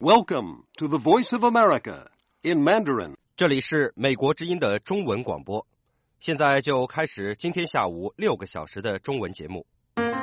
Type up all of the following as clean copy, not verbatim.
Welcome to the Voice of America in Mandarin. 这里是美国之音的中文广播，现在就开始今天下午6个小时的中文节目。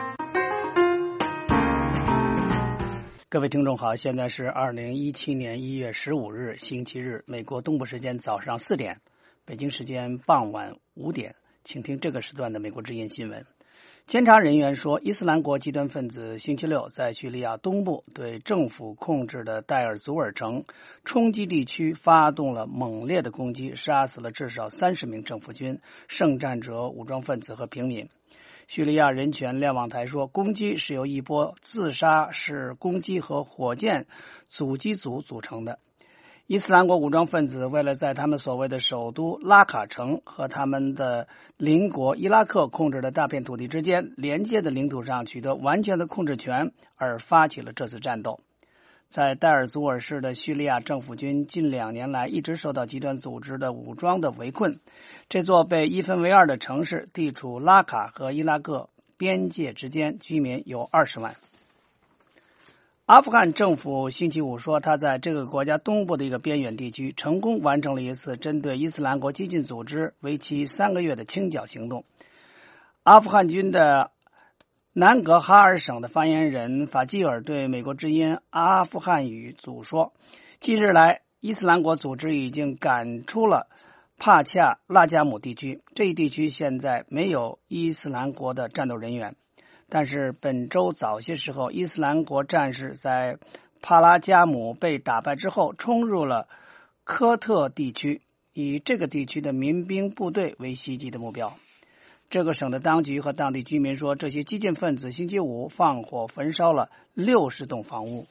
各位听众好，现在是2017年1月15日星期日，美国东部时间早上4点，北京时间傍晚5点，请听这个时段的美国之音新闻。监察人员说，伊斯兰国极端分子星期六在叙利亚东部对政府控制的代尔祖尔城冲击地区发动了猛烈的攻击，杀死了至少30名政府军、圣战者、武装分子和平民。叙利亚人权瞭望台说，攻击是由一波自杀式攻击和火箭阻击组组成的。伊斯兰国武装分子为了在他们所谓的首都拉卡城和他们的邻国伊拉克控制的大片土地之间连接的领土上取得完全的控制权而发起了这次战斗。在代尔祖尔市的叙利亚政府军近2年来一直受到极端组织的武装的围困，这座被一分为二的城市地处拉卡和伊拉克边界之间，居民有20万。阿富汗政府星期五说，他在这个国家东部的一个边远地区成功完成了一次针对伊斯兰国激进组织为期3个月的清剿行动。阿富汗军的南格哈尔省的发言人法基尔对美国之音阿富汗语组说，近日来伊斯兰国组织已经赶出了帕恰拉加姆地区，这一地区现在没有伊斯兰国的战斗人员。但是本周早些时候，伊斯兰国战士在帕拉加姆被打败之后，冲入了科特地区，以这个地区的民兵部队为袭击的目标。这个省的当局和当地居民说，这些激进分子星期五放火焚烧了60栋房屋。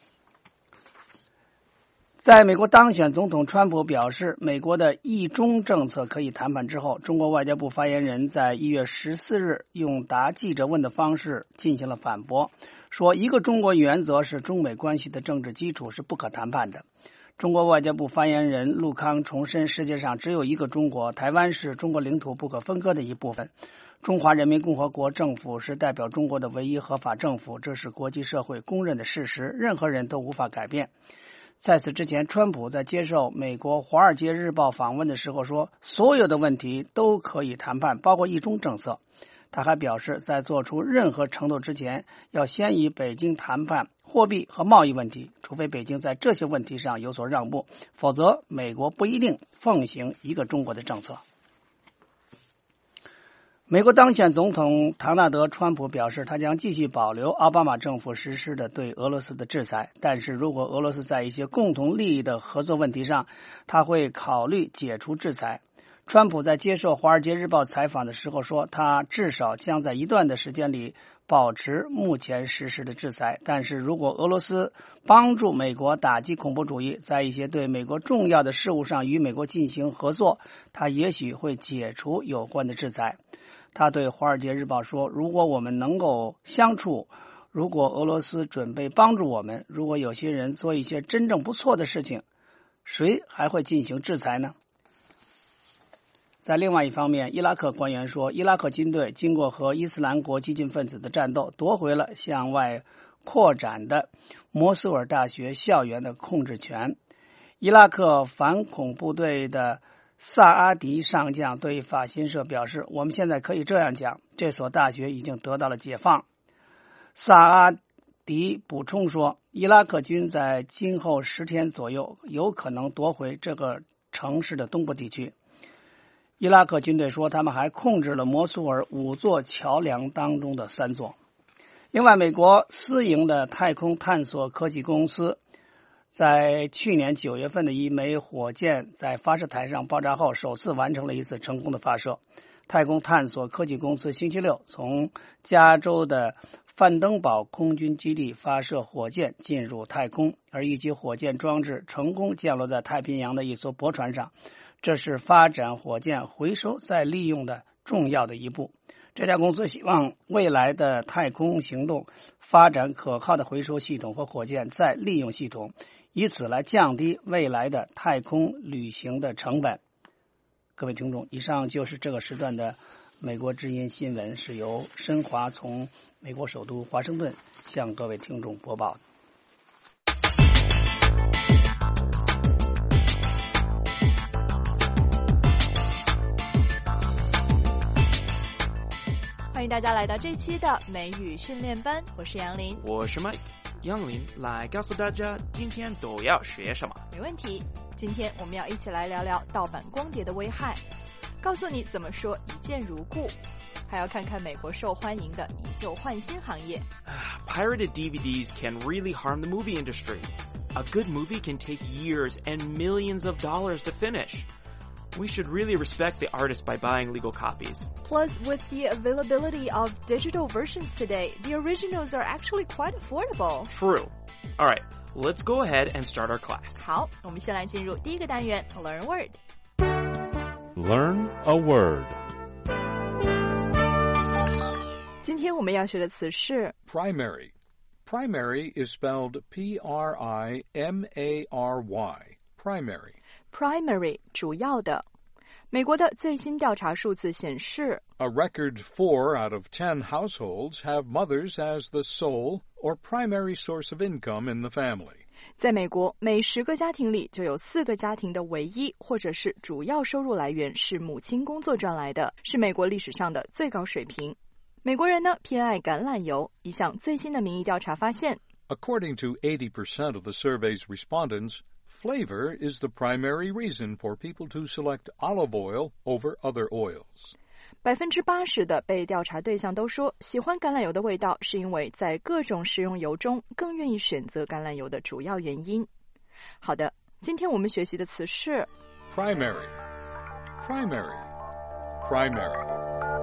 在美国当选总统川普表示美国的一中政策可以谈判之后，中国外交部发言人在1月14日用答记者问的方式进行了反驳，说一个中国原则是中美关系的政治基础，是不可谈判的。中国外交部发言人陆康重申，世界上只有一个中国，台湾是中国领土不可分割的一部分，中华人民共和国政府是代表中国的唯一合法政府，这是国际社会公认的事实，任何人都无法改变。在此之前，川普在接受美国《华尔街日报》访问的时候说，所有的问题都可以谈判，包括一中政策。他还表示，在做出任何承诺之前，要先与北京谈判货币和贸易问题，除非北京在这些问题上有所让步，否则美国不一定奉行一个中国的政策。美国当选总统唐纳德·川普表示，他将继续保留奥巴马政府实施的对俄罗斯的制裁，但是如果俄罗斯在一些共同利益的合作问题上，他会考虑解除制裁。川普在接受《华尔街日报》采访的时候说，他至少将在一段的时间里保持目前实施的制裁，但是如果俄罗斯帮助美国打击恐怖主义，在一些对美国重要的事务上与美国进行合作，他也许会解除有关的制裁。他对《华尔街日报》说，如果我们能够相处，如果俄罗斯准备帮助我们，如果有些人做一些真正不错的事情，谁还会进行制裁呢？在另外一方面，伊拉克官员说，伊拉克军队经过和伊斯兰国激进分子的战斗，夺回了向外扩展的摩苏尔大学校园的控制权。伊拉克反恐部队的萨阿迪上将对法新社表示，我们现在可以这样讲，这所大学已经得到了解放。萨阿迪补充说，伊拉克军在今后10天左右有可能夺回这个城市的东部地区。伊拉克军队说，他们还控制了摩苏尔5座桥梁当中的3座。另外，美国私营的太空探索科技公司在去年9月份的一枚火箭在发射台上爆炸后，首次完成了一次成功的发射。太空探索科技公司星期六从加州的范登堡空军基地发射火箭进入太空，而一级火箭装置成功降落在太平洋的一艘驳船上，这是发展火箭回收再利用的重要的一步。这家公司希望未来的太空行动发展可靠的回收系统和火箭再利用系统，以此来降低未来的太空旅行的成本。各位听众，以上就是这个时段的美国之音新闻，是由申华从美国首都华盛顿向各位听众播报的。 迎大家来到这期的美语训练班，我是杨林， 我是 Mike。杨林来告诉大家今天都要学什么。 没问题，今天我们要一起来聊聊盗版光碟的危害，告诉你怎么说一见如故，还要看看美国受欢迎的以旧换新行业。 Pirated DVDs can really harm the movie industry. A good movie can take years and millions of dollars to finish. We should really respect the artist by buying legal copies. Plus, with the availability of digital versions today, the originals are actually quite affordable. True. All right, let's go ahead and start our class. 好，我们先来进入第一个单元 Learn Word. Learn a word. 今天我们要学的词是 Primary. Primary is spelled P-R-I-M-A-R-Y. Primary. primary 主要的。美国的最新调查数字显示 A record 4 out of 10 households have mothers as the sole or primary source of income in the family. 在美国，每10个家庭里就有4个家庭的唯一或者是主要收入来源是母亲工作赚来的，是美国历史上的最高水平。美国人呢偏爱橄榄油，一项最新的民意调查发现 According to 80% of the survey's respondents, flavor is the primary reason for people to select olive oil over other oils. 80%的被调查对象都说，喜欢橄榄油的味道是因为在各种食用油中更愿意选择橄榄油的主要原因。好的，今天我们学习的词是 Primary. Primary. Primary.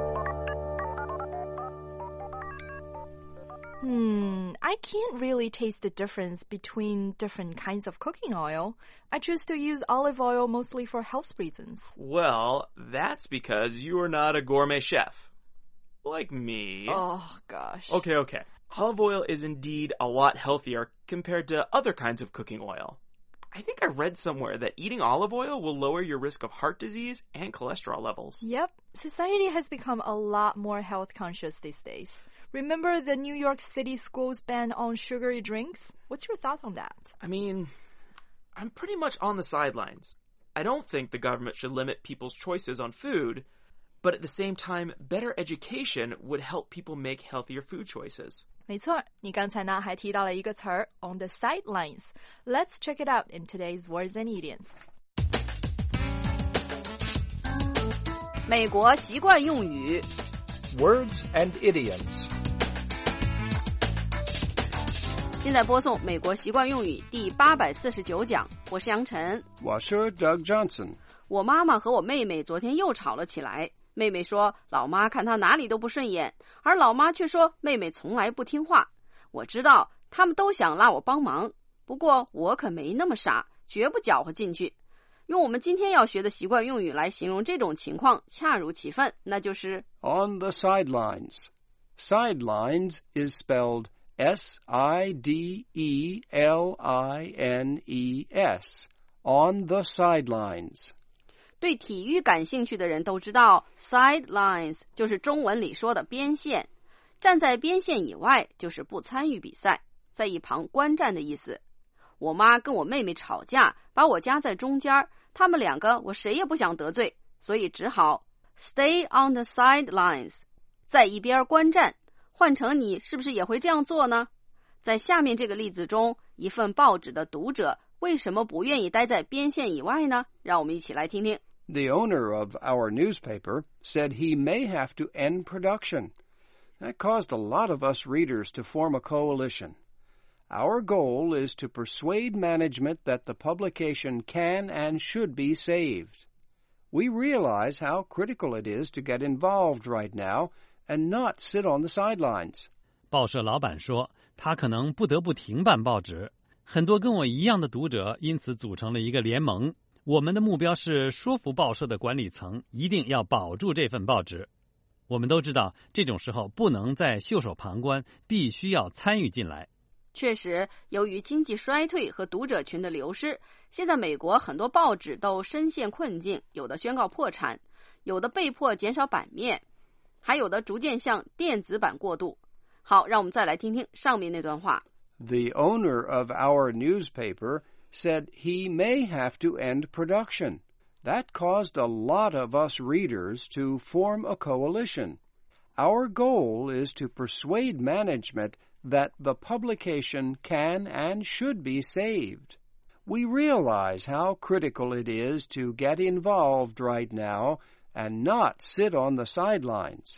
I can't really taste the difference between different kinds of cooking oil. I choose to use olive oil mostly for health reasons. Well, that's because you are not a gourmet chef. Like me. Oh, gosh. Okay. Olive oil is indeed a lot healthier compared to other kinds of cooking oil. I think I read somewhere that eating olive oil will lower your risk of heart disease and cholesterol levels. Yep. Society has become a lot more health conscious these days. Remember the New York City schools ban on sugary drinks? What's your thought on that? I mean, I'm pretty much on the sidelines. I don't think the government should limit people's choices on food, but at the same time, better education would help people make healthier food choices. 没错，你刚才呢还提到了一个词儿 on the sidelines. Let's check it out in today's words and idioms. 美国习惯用语 Words and idioms. 现在播送美国习惯用语第849讲，我是杨晨， 我是 Doug Johnson。 我妈妈和我妹妹昨天又吵了起来，妹妹说老妈看她哪里都不顺眼，而老妈却说妹妹从来不听话。我知道他们都想拉我帮忙，不过我可没那么傻，绝不搅和进去。用我们今天要学的习惯用语来形容这种情况恰如其分，那就是 On the sidelines. Sidelines is spelled S-I-D-E-L-I-N-E-S. On the sidelines. 对体育感兴趣的人都知道 sidelines 就是中文里说的边线，站在边线以外就是不参与比赛，在一旁观战的意思。我妈跟我妹妹吵架，把我夹在中间，他们两个我谁也不想得罪，所以只好 stay on the sidelines， 在一边观战。换成你是不是也会这样做呢？在下面这个例子中，一份报纸的读者为什么不愿意待在边线以外呢？让我们一起来听听。 The owner of our newspaper said he may have to end production. That caused a lot of us readers to form a coalition. Our goal is to persuade management that the publication can and should be saved. We realize how critical it is to get involved right now and not sit on the sidelines. 报社老板说，他可能不得不停办报纸。很多跟我一样的读者因此组成了一个联盟。我们的目标是说服报社的管理层一定要保住这份报纸。我们都知道，这种时候不能再袖手旁观，必须要参与进来。 确实，由于经济衰退和读者群的流失，现在美国很多报纸都深陷困境，有的宣告破产，有的被迫减少版面，还有的逐渐向电子版过渡。好，让我们再来听听上面那段话。 The owner of our newspaper said he may have to end production. That caused a lot of us readers to form a coalition. Our goal is to persuade management that the publication can and should be saved. We realize how critical it is to get involved right now and not sit on the sidelines.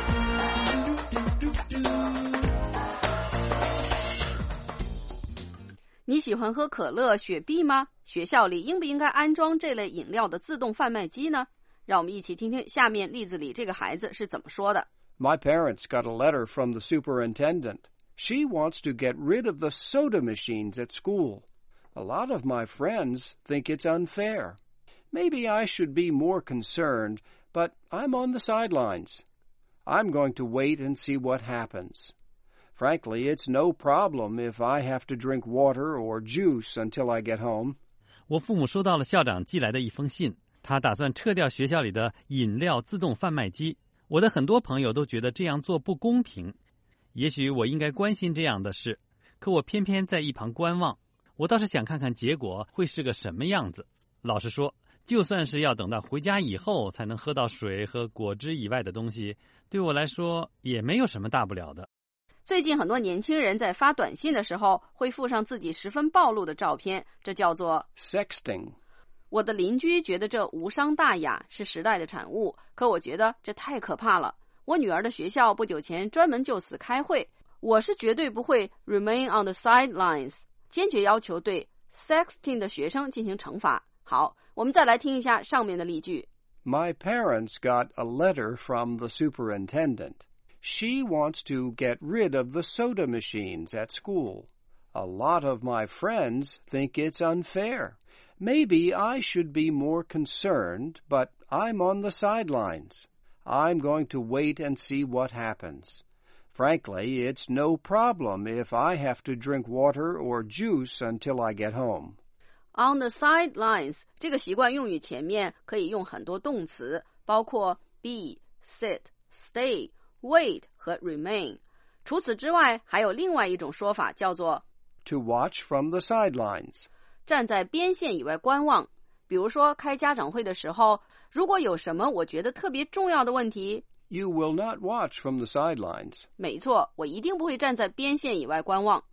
你喜欢喝可乐、雪碧吗？学校里应不应该安装这类饮料的自动贩卖机呢？让我们一起听听下面例子里这个孩子是怎么说的。 My parents got a letter from the superintendent. She wants to get rid of the soda machines at school. A lot of my friends think it's unfair. Maybe I should be more concerned, but I'm on the sidelines. I'm going to wait and see what happens. Frankly, it's no problem if I have to drink water or juice until I get home. 我父母收到了校长寄来的一封信，他打算撤掉学校里的饮料自动贩卖机。我的很多朋友都觉得这样做不公平。也许我应该关心这样的事，可我偏偏在一旁观望。我倒是想看看结果会是个什么样子。老实说，就算是要等到回家以后才能喝到水和果汁以外的东西，对我来说也没有什么大不了的。 最近很多年轻人在发短信的时候会附上自己十分暴露的照片，这叫做 sexting。 我的邻居觉得这无伤大雅，是时代的产物，可我觉得这太可怕了。我女儿的学校不久前专门就此开会，我是绝对不会 remain on the sidelines， 坚决要求对 sexting 的学生进行惩罚。好，我们再来听一下上面的例句。 My parents got a letter from the superintendent. She wants to get rid of the soda machines at school. A lot of my friends think it's unfair. Maybe I should be more concerned, but I'm on the sidelines. I'm going to wait and see what happens. Frankly, it's no problem if I have to drink water or juice until I get home. On the sidelines 这个习惯用语前面可以用很多动词，包括 be, sit, stay, wait 和 remain。除此之外，还有另外一种说法叫做 to watch from the sidelines， 站在边线以外观望。比如说开家长会的时候，如果有什么我觉得特别重要的问题， You will not watch from the sidelines。 没错，我一定不会站在边线以外观望。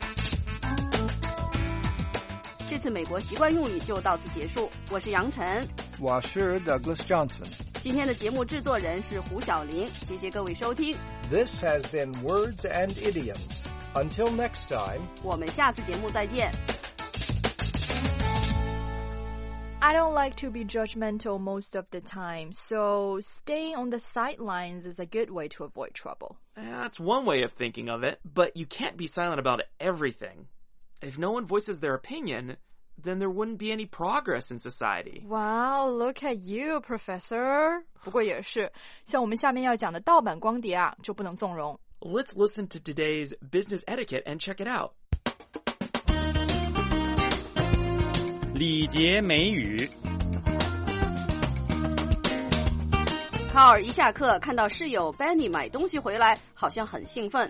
这次美国习惯用语就到此结束，我是杨晨， 我是 Douglas Johnson。 今天的节目制作人是胡小玲，谢谢各位收听。 This has been Words and Idioms. Until next time， 我们下次节目再见。 I don't like to be judgmental most of the time, so staying on the sidelines is a good way to avoid trouble. That's one way of thinking of it, but you can't be silent about everything. If no one voices their opinion, then there wouldn't be any progress in society. Wow, look at you, Professor. 不过也是，像我们下面要讲的盗版光碟啊，就不能纵容。 Let's listen to today's business etiquette and check it out. 礼节美语。 卡尔一下课看到室友 Benny 买东西回来，好像很兴奋。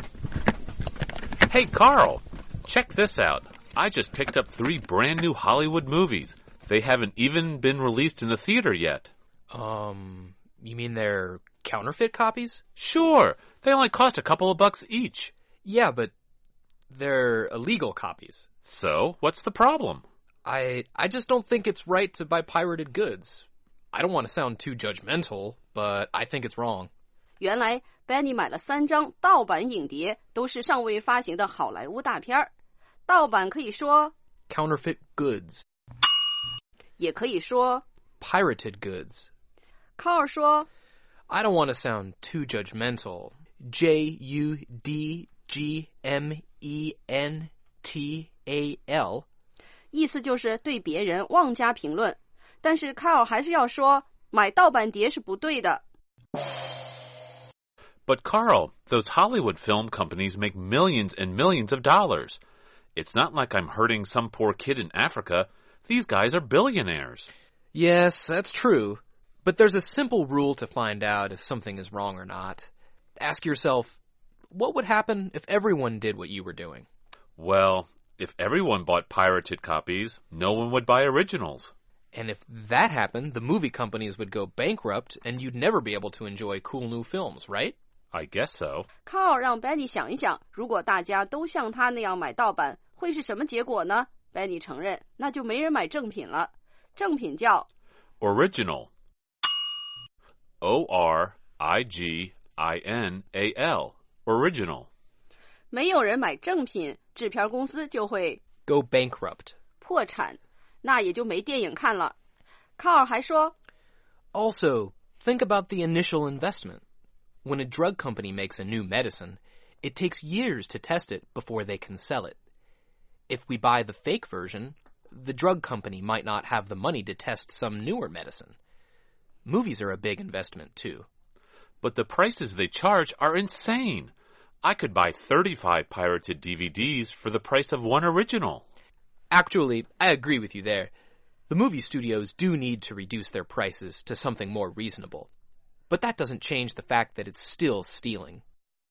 Hey, Carl, check this out. I just picked up 3 brand new Hollywood movies. They haven't even been released in the theater yet. You mean they're counterfeit copies? Sure. They only cost a couple of bucks each. Yeah, but they're illegal copies. So, what's the problem? I just don't think it's right to buy pirated goods. I don't want to sound too judgmental, but I think it's wrong. 原来 Benny 买了3张盗版影碟，都是尚未发行的好莱坞大片儿。盗版可以说 counterfeit goods， 也可以说 pirated goods。 卡尔说 I don't want to sound too judgmental. Judgmental， 意思就是对别人妄加评论。但是卡尔还是要说，买盗版碟是不对的。 But Carl, those Hollywood film companies make millions and millions of dollars. It's not like I'm hurting some poor kid in Africa. These guys are billionaires. Yes, that's true. But there's a simple rule to find out if something is wrong or not. Ask yourself, what would happen if everyone did what you were doing? Well, if everyone bought pirated copies, no one would buy originals. And if that happened, the movie companies would go bankrupt and you'd never be able to enjoy cool new films, right? I guess so. Carl 让 Benny 想一想，如果大家都像他那样买盗版，会是什么结果呢？ Benny 承认，那就没人买正品了。正品叫 Original. ORIGINAL. Original. 没有人买正品，制片公司就会 Go bankrupt. 破产，那也就没电影看了。Carl 还说 Also, think about the initial investment. When a drug company makes a new medicine, it takes years to test it before they can sell it. If we buy the fake version, the drug company might not have the money to test some newer medicine. Movies are a big investment, too. But the prices they charge are insane. I could buy 35 pirated DVDs for the price of one original. Actually, I agree with you there. The movie studios do need to reduce their prices to something more reasonable. But that doesn't change the fact that it's still stealing.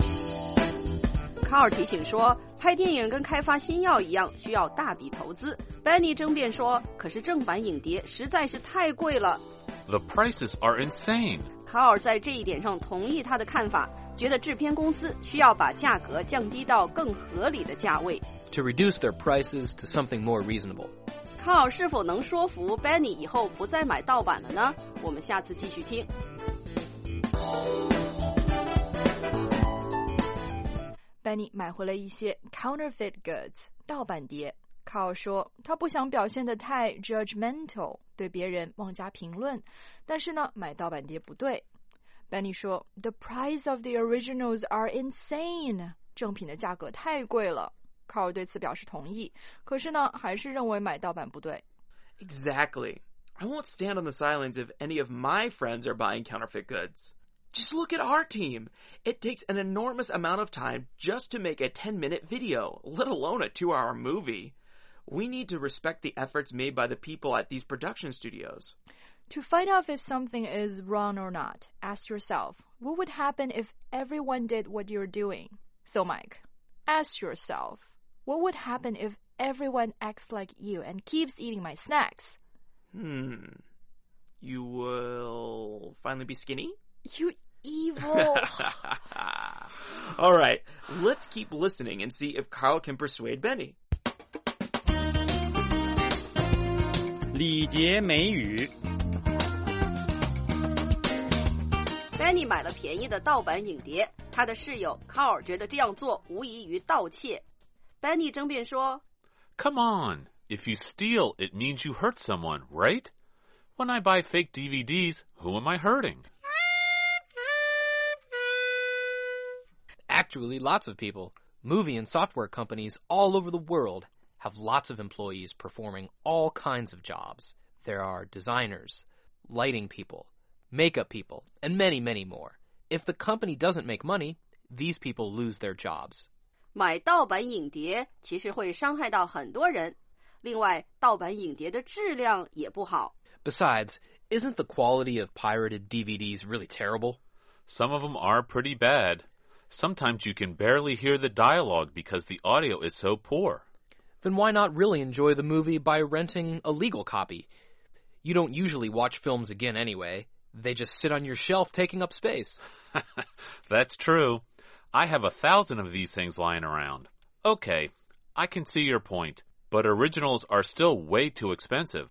卡尔提醒说，拍电影跟开发新药一样，需要大笔投资。Benny 争辩说，可是正版影碟实在是太贵了。 The prices are insane. 卡尔在这一点上同意他的看法，觉得制片公司需要把价格降低到更合理的价位。 To reduce their prices to something more reasonable. 卡尔是否能说服 Benny 以后不再买盗版了呢？我们下次继续听。 Benny 买回了一些 counterfeit goods 盗版碟。Carl 说他不想表现得太 judgmental 对别人妄加评论，但是呢买盗版碟不对。Benny 说 The price of the originals are insane 正品的价格太贵了。Carl 对此表示同意，可是呢还是认为买盗版不对。 Exactly. I won't stand on the sidelines if any of my friends are buying counterfeit goods. Just look at our team. It takes an enormous amount of time just to make a 10-minute video, let alone a 2-hour movie. We need to respect the efforts made by the people at these production studios. To find out if something is wrong or not, ask yourself, what would happen if everyone did what you're doing? So Mike, ask yourself, what would happen if everyone acts like you and keeps eating my snacks? You will finally be skinny? You evil. All right, let's keep listening and see if Carl can persuade Benny. 礼节美语。 Benny 买了便宜的盗版影碟，他的室友 Carl 觉得这样做无异于盗窃。Benny 争辩说 Come on. If you steal, it means you hurt someone, right? When I buy fake DVDs, who am I hurting? Actually, lots of people, movie and software companies all over the world, have lots of employees performing all kinds of jobs. There are designers, lighting people, makeup people, and many, many more. If the company doesn't make money, these people lose their jobs. 买盗版影碟其实会伤害到很多人。另外，盗版影碟的质量也不好。 Besides, isn't the quality of pirated DVDs really terrible? Some of them are pretty bad. Sometimes you can barely hear the dialogue because the audio is so poor. Then why not really enjoy the movie by renting a legal copy? You don't usually watch films again anyway. They just sit on your shelf taking up space. That's true. I have 1,000 of these things lying around. Okay, I can see your point, but originals are still way too expensive.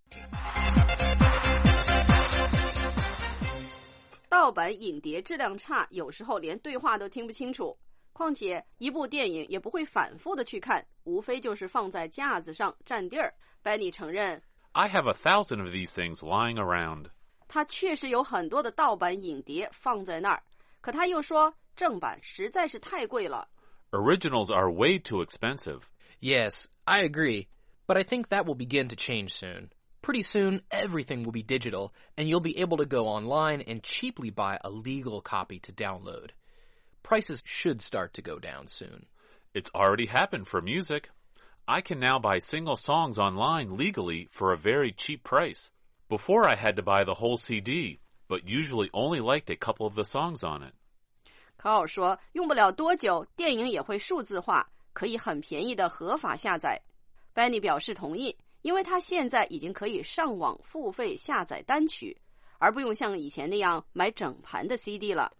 盗版影碟质量差，有时候连对话都听不清楚。况且一部电影也不会反复的去看，无非就是放在架子上占地儿。Benny 承认 I have 1,000 of these things lying around. 他确实有很多的盗版影碟放在那儿，可他又说正版实在是太贵了。 Originals are way too expensive. Yes, I agree. But I think that will begin to change soon. Pretty soon, everything will be digital, and you'll be able to go online and cheaply buy a legal copy to download. Prices should start to go down soon. It's already happened for music. I can now buy single songs online legally for a very cheap price. Before I had to buy the whole CD, but usually only liked a couple of the songs on it. 卡尔说用不了多久，电影也会数字化，可以很便宜的合法下载。Benny 表示同意， 因为它现在已经可以上网付费下载单曲，而不用像以前那样买整盘的 CD 了。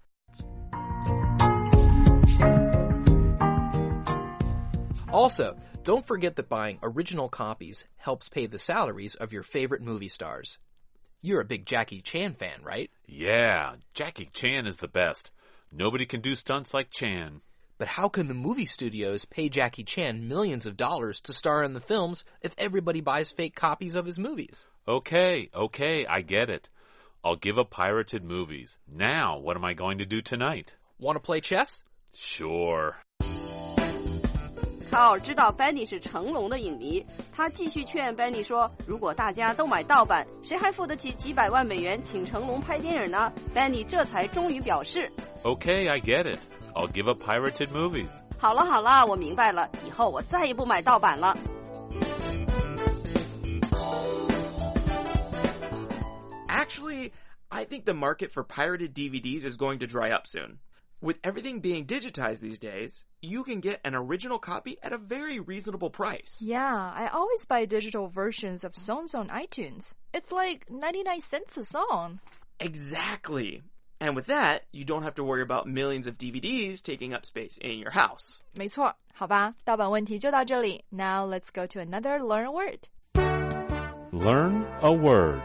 Also, don't forget that buying original copies helps pay the salaries of your favorite movie stars. You're a big Jackie Chan fan, right? Yeah, Jackie Chan is the best. Nobody can do stunts like Chan. But how can the movie studios pay Jackie Chan millions of dollars to star in the films if everybody buys fake copies of his movies? Okay, I get it. I'll give up pirated movies. Now, what am I going to do tonight? Want to play chess? Sure. 卡尔知道 Benny 是成龙的影迷，他继续劝 Benny 说，如果大家都买盗版，谁还付得起几百万美元请成龙拍电影呢？ Benny 这才终于表示 Okay, I get it. I'll give up pirated movies. 好了，我明白了，以后我再也不买盗版了。 Actually, I think the market for pirated DVDs is going to dry up soon. With everything being digitized these days, you can get an original copy at a very reasonable price. Yeah, I always buy digital versions of songs on iTunes. It's like 99 cents a song. Exactly. And with that, you don't have to worry about millions of DVDs taking up space in your house. 没错，好吧，盗版问题就到这里。Now let's go to another learn a word. Learn a word.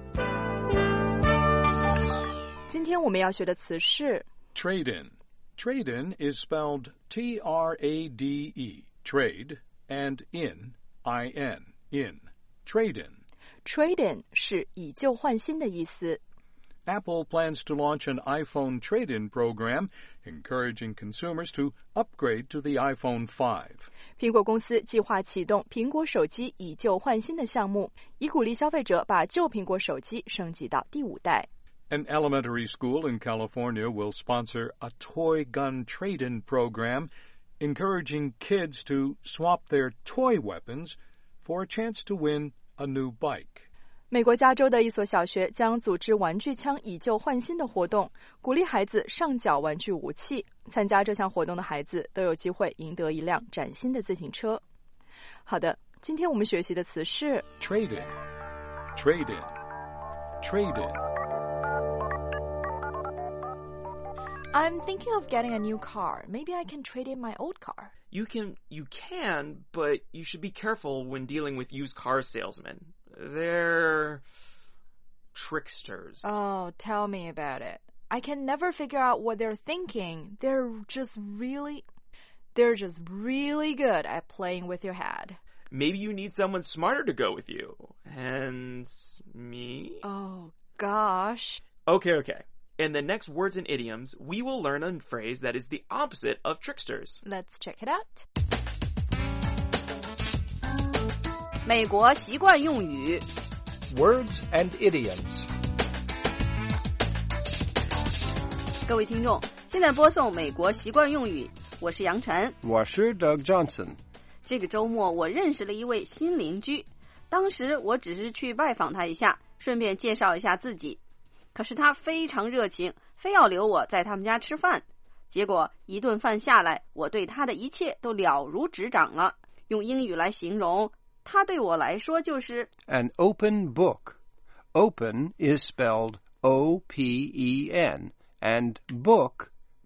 今天我们要学的词是 Trade-in. Trade-in is spelled T-R-A-D-E, trade, and in, I-N, in. Trade-in. Trade-in 是以旧换新的意思。 Apple plans to launch an iPhone trade-in program, encouraging consumers to upgrade to the iPhone 5. 苹果公司计划启动苹果手机以旧换新的项目，以鼓励消费者把旧苹果手机升级到第5代。 An elementary school in California will sponsor a toy gun trade-in program, encouraging kids to swap their toy weapons for a chance to win a new bike. 美国加州的一所小学将组织玩具枪以旧换新的活动，鼓励孩子上缴玩具武器。参加这项活动的孩子都有机会赢得一辆崭新的自行车。好的，今天我们学习的词是 Trade-in, trade-in, trade-in. I'm thinking of getting a new car. Maybe I can trade in my old car. You can, but you should be careful when dealing with used car salesmen. They're tricksters. Oh, tell me about it. I can never figure out what they're thinking. They're just really good at playing with your head. Maybe you need someone smarter to go with you. And me? Oh, gosh. Okay. In the next words and idioms, we will learn a phrase that is the opposite of tricksters. Let's check it out. 美国习惯用语 Words and idioms. 各位听众，现在播送美国习惯用语，我是杨晨， 我是 Doug Johnson。 这个周末我认识了一位新邻居，当时我只是去拜访他一下，顺便介绍一下自己。可是他非常热情，非要留我在他们家吃饭。结果一顿饭下来，我对他的一切都了如指掌了。用英语来形容，他对我来说就是 An open book. Open is spelled O-P-E-N, and book,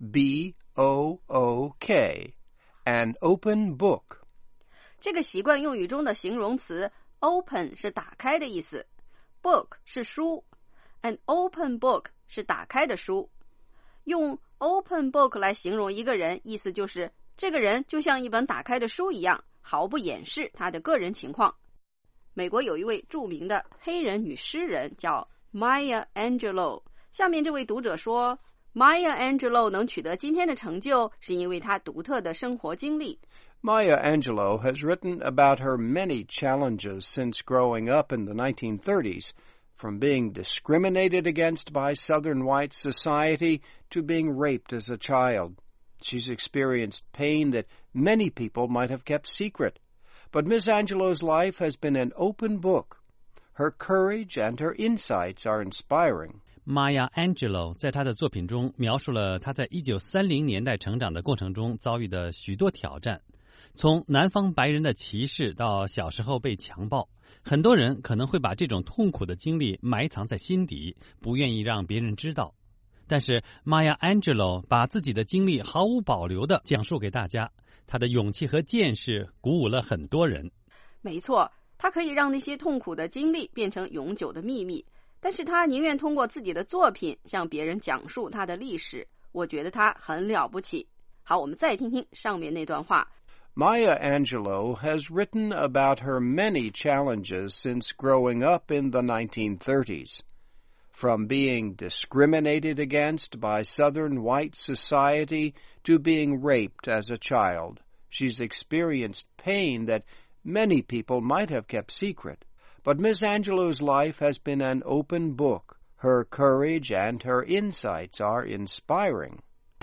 B-O-O-K. An open book. 这个习惯用语中的形容词 open 是打开的意思， book 是书。An open book 是打开的书。用 open book 来形容一个人，意思就是这个人就像一本打开的书一样，毫不掩饰他的个人情况。美国有一位著名的黑人女诗人叫 Maya Angelou。下面这位读者说 Maya Angelou 能取得今天的成就是因为她独特的生活经历。 Maya Angelou has written about her many challenges since growing up in the 1930s.From being discriminated against by Southern white society to being raped as a child. She's experienced pain that many people might have kept secret. But Miss Angelou's life has been an open book. Her courage and her insights are inspiring. Maya Angelou 在她的作品中描述了她在1930年代成长的过程中遭遇的许多挑战。 从南方白人的歧视到小时候被强暴，很多人可能会把这种痛苦的经历埋藏在心底，不愿意让别人知道。但是 Maya Angelou 把自己的经历毫无保留地讲述给大家，她的勇气和见识鼓舞了很多人。 没错，她可以让那些痛苦的经历变成永久的秘密，但是她宁愿通过自己的作品向别人讲述她的历史。我觉得她很了不起。好，我们再听听上面那段话。 Maya Angelou has written about her many challenges since growing up in the 1930s. From being discriminated against by Southern white society to being raped as a child, she's experienced pain that many people might have kept secret. But Miss Angelou's life has been an open book. Her courage and her insights are inspiring.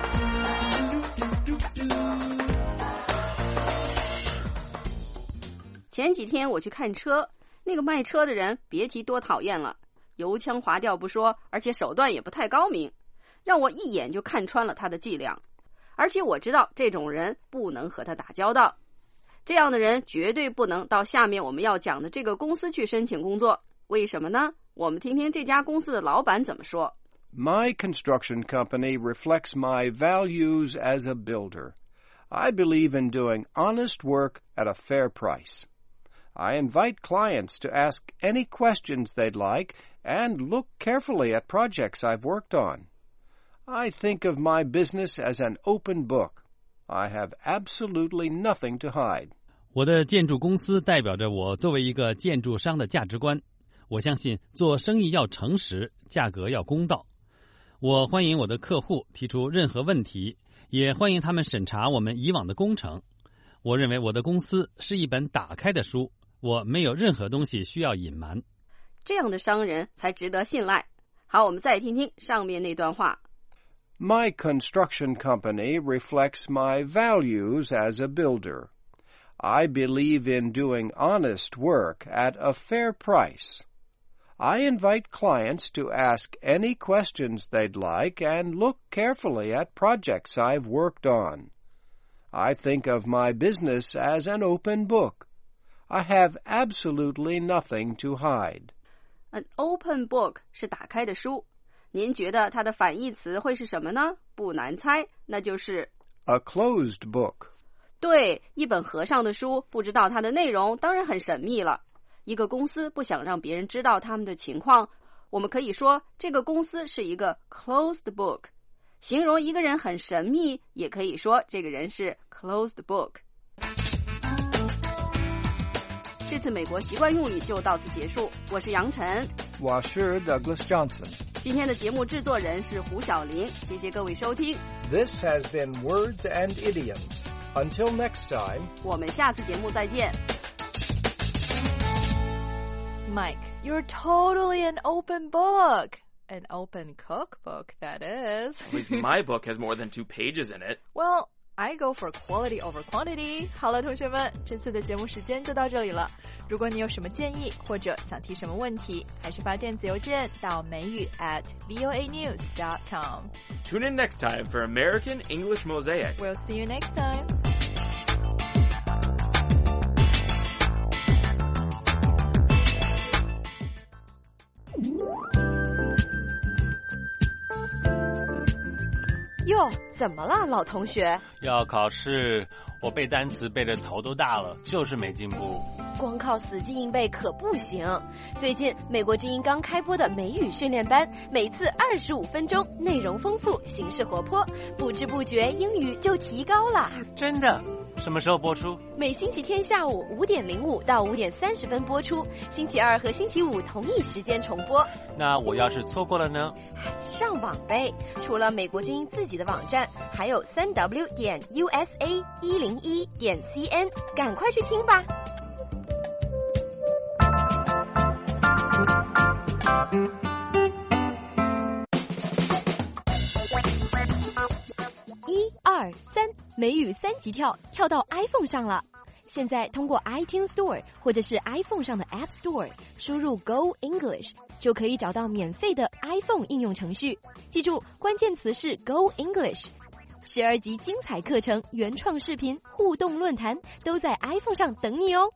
前几天我去看车，那个卖车的人别提多讨厌了，油腔滑调不说，而且手段也不太高明，让我一眼就看穿了他的伎俩。而且我知道这种人不能和他打交道，这样的人绝对不能到下面我们要讲的这个公司去申请工作。为什么呢？我们听听这家公司的老板怎么说。 My construction company reflects my values as a builder. I believe in doing honest work at a fair price.I invite clients to ask any questions they'd like and look carefully at projects I've worked on. I think of my business as an open book. I have absolutely nothing to hide. 我的建筑公司代表着我作为一个建筑商的价值观。我相信做生意要诚实，价格要公道。我欢迎我的客户提出任何问题，也欢迎他们审查我们以往的工程。我认为我的公司是一本打开的书，我没有任何东西需要隐瞒。 这样的商人才值得信赖。好，我们再听听上面那段话。 My construction company reflects my values as a builder. I believe in doing honest work at a fair price. I invite clients to ask any questions they'd like and look carefully at projects I've worked on.I think of my business as an open book. I have absolutely nothing to hide. An open book 是打开的书。您觉得它的反义词会是什么呢？不难猜，那就是 A closed book. 对，一本合上的书，不知道它的内容，当然很神秘了。一个公司不想让别人知道他们的情况，我们可以说这个公司是一个 closed book。形容一个人很神秘，也可以说这个人是 closed book。这次美国习惯用语就到此结束。我是杨晨， 我是 Douglas Johnson。 今天的节目制作人是胡小玲，谢谢各位收听。 This has been Words and Idioms. Until next time, 我们下次节目再见。 Mike, you're totally an open book.An open cookbook, that is. At least my book has more than 2 pages in it. Well, I go for quality over quantity. 好了，同学们，这次的节目时间就到这里了。如果你有什么建议或者想提什么问题，还是发电子邮件到美语@voanews.com. Tune in next time for American English Mosaic. We'll see you next time. 哟，怎么了，老同学？ 要考试，我背单词背得头都大了，就是没进步。 光靠死记硬背可不行。最近美国之音刚开播的美语训练班，每次25分钟，内容丰富，形式活泼，不知不觉英语就提高了。 真的？什么时候播出？ 每星期天下午5点05到5点30分播出，星期二和星期五同一时间重播。 那我要是错过了呢？ 上网呗！除了美国之音自己的网站，还有3w.usa101.cn， 赶快去听吧。1、2、3，美语3级跳，跳到 iPhone 上了。现在通过 iTunes Store 或者是 iPhone 上的 App Store 输入 Go English， 就可以找到免费的 iPhone 应用程序。记住，关键词是 Go English。 12集精彩课程、原创视频、互动论坛都在 iPhone 上等你哦。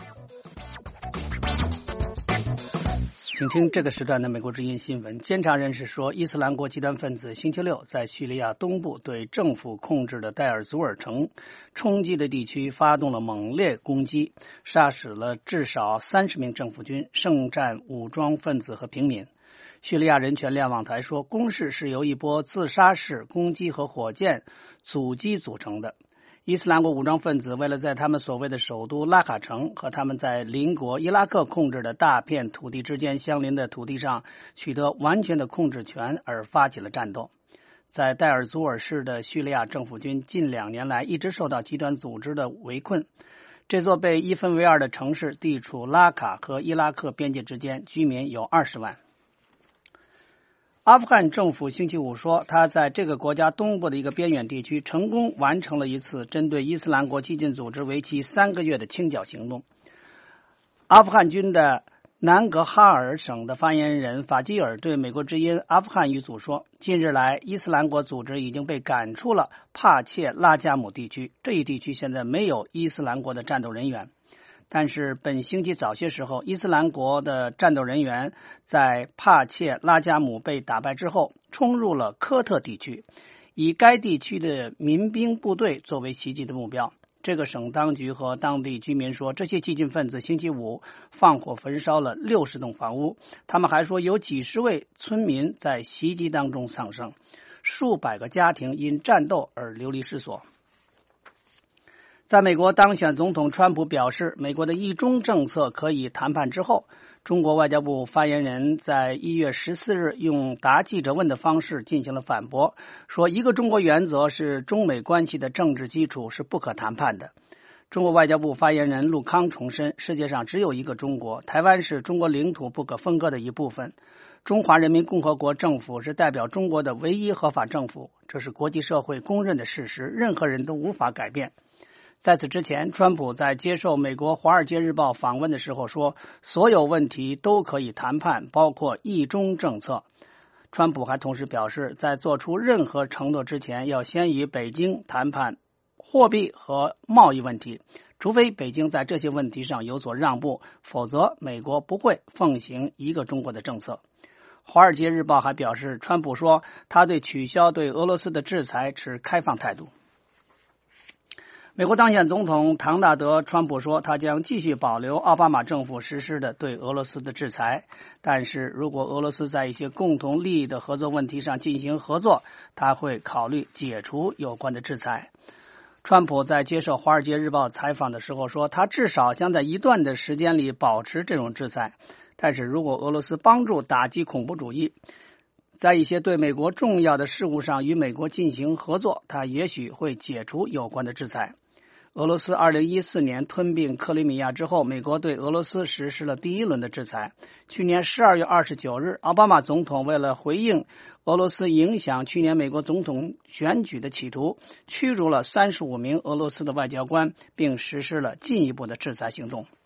请听这个时段的美国之音新闻。监察人士说，伊斯兰国极端分子星期六在叙利亚东部对政府控制的戴尔祖尔城冲击的地区发动了猛烈攻击，杀死了至少30名政府军、圣战武装分子和平民。叙利亚人权瞭望台说，攻势是由一波自杀式攻击和火箭阻击组成的。伊斯兰国武装分子为了在他们所谓的首都拉卡城和他们在邻国伊拉克控制的大片土地之间相邻的土地上取得完全的控制权而发起了战斗。在戴尔祖尔市的叙利亚政府军近2年来一直受到极端组织的围困。这座被一分为二的城市地处拉卡和伊拉克边界之间，居民有20万。阿富汗政府星期五说，他在这个国家东部的一个边远地区成功完成了一次针对伊斯兰国激进组织为期3个月的清剿行动。阿富汗军的南格哈尔省的发言人法基尔对美国之音阿富汗语组说，近日来伊斯兰国组织已经被赶出了帕切拉加姆地区，这一地区现在没有伊斯兰国的战斗人员。但是本星期早些时候，伊斯兰国的战斗人员在帕切拉加姆被打败之后，冲入了科特地区，以该地区的民兵部队作为袭击的目标。这个省当局和当地居民说，这些激进分子星期五放火焚烧了60栋房屋。他们还说，有几十位村民在袭击当中丧生，数百个家庭因战斗而流离失所。在美国当选总统川普表示美国的一中政策可以谈判之后，中国外交部发言人在1月14日用答记者问的方式进行了反驳，说一个中国原则是中美关系的政治基础，是不可谈判的。中国外交部发言人陆康重申，世界上只有一个中国，台湾是中国领土不可分割的一部分，中华人民共和国政府是代表中国的唯一合法政府，这是国际社会公认的事实，任何人都无法改变。在此之前，川普在接受美国《华尔街日报》访问的时候说，所有问题都可以谈判，包括一中政策。川普还同时表示，在做出任何承诺之前，要先与北京谈判货币和贸易问题，除非北京在这些问题上有所让步，否则美国不会奉行一个中国的政策。《华尔街日报》还表示，川普说他对取消对俄罗斯的制裁持开放态度。美国当选总统唐纳德·川普说，他将继续保留奥巴马政府实施的对俄罗斯的制裁，但是如果俄罗斯在一些共同利益的合作问题上进行合作，他会考虑解除有关的制裁。川普在接受《华尔街日报》采访的时候说，他至少将在一段的时间里保持这种制裁，但是如果俄罗斯帮助打击恐怖主义，在一些对美国重要的事务上与美国进行合作，他也许会解除有关的制裁。俄罗斯2014年吞并克里米亚之后，美国对俄罗斯实施了第一轮的制裁。去年12月29日，奥巴马总统为了回应俄罗斯影响去年美国总统选举的企图，驱逐了35名俄罗斯的外交官，并实施了进一步的制裁行动。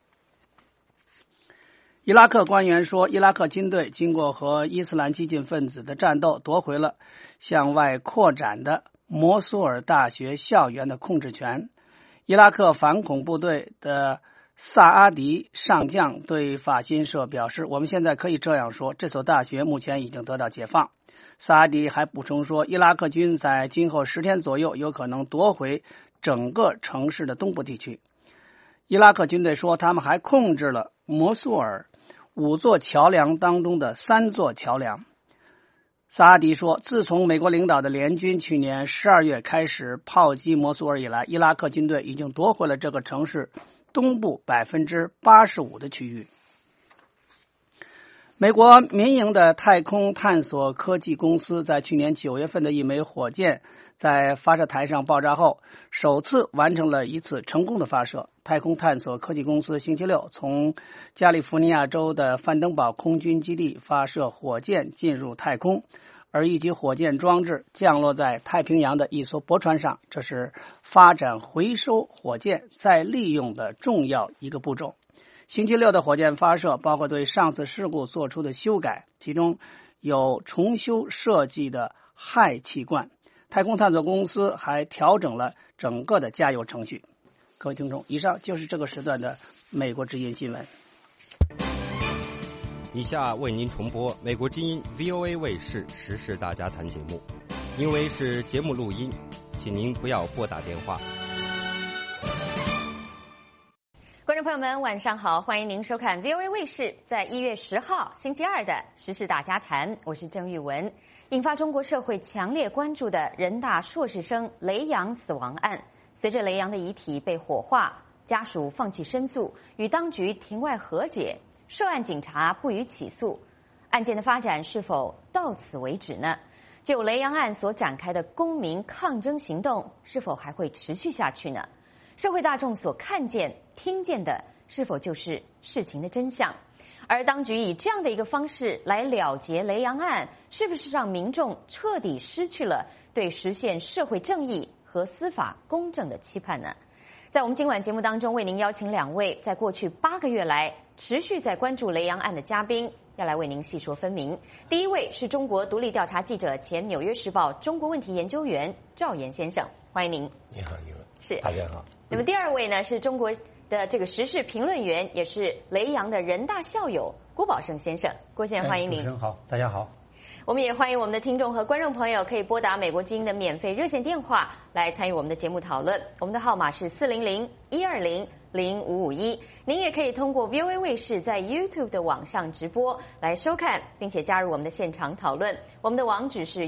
伊拉克官员说，伊拉克军队经过和伊斯兰激进分子的战斗，夺回了向外扩展的摩苏尔大学校园的控制权。伊拉克反恐部队的萨阿迪上将对法新社表示，我们现在可以这样说，这所大学目前已经得到解放。萨阿迪还补充说，伊拉克军在今后10天左右有可能夺回整个城市的东部地区。伊拉克军队说，他们还控制了摩苏尔5座桥梁当中的3座桥梁。萨阿迪说，自从美国领导的联军去年12月开始炮击摩苏尔以来，伊拉克军队已经夺回了这个城市东部 85% 的区域。美国民营的太空探索科技公司在去年9月份的一枚火箭在发射台上爆炸后，首次完成了一次成功的发射。太空探索科技公司星期六从加利福尼亚州的范登堡空军基地发射火箭进入太空，而一级火箭装置降落在太平洋的一艘驳船上，这是发展回收火箭再利用的重要一个步骤。星期六的火箭发射包括对上次事故做出的修改，其中有重修设计的氦气罐。 太空探索公司还调整了整个的加油程序。各位听众，以上就是这个时段的美国之音新闻。 以下为您重播美国之音 VOA 卫视时事大家谈节目，因为是节目录音，请您不要拨打电话。 观众朋友们，晚上好，欢迎您收看 VOA 卫视在1月10号星期二的时事大家谈，我是郑玉文。引发中国社会强烈关注的人大硕士生雷洋死亡案，随着雷洋的遗体被火化，家属放弃申诉，与当局庭外和解，涉案警察不予起诉，案件的发展是否到此为止呢？就雷洋案所展开的公民抗争行动，是否还会持续下去呢？社会大众所看见、听见的，是否就是事情的真相？而当局以这样的一个方式来了结雷洋案，是不是让民众彻底失去了对实现社会正义和司法公正的期盼呢？在我们今晚节目当中，为您邀请2位在过去8个月来持续在关注雷洋案的嘉宾，要来为您细说分明。第一位是中国独立调查记者、前《纽约时报》中国问题研究员赵岩先生，欢迎您。 你好，玉文。 是， 大家好。 那么第二位呢是中国的这个时事评论员，也是雷洋的人大校友郭宝胜先生。郭先生，欢迎您。 主持人好，大家好。 我们也欢迎我们的听众和观众朋友可以拨打美国之音的免费热线电话来参与我们的节目讨论，我们的号码是400-120-0551。您也可以通过 VOA 卫视在 YouTube 的网上直播来收看，并且加入我们的现场讨论。我们的网址是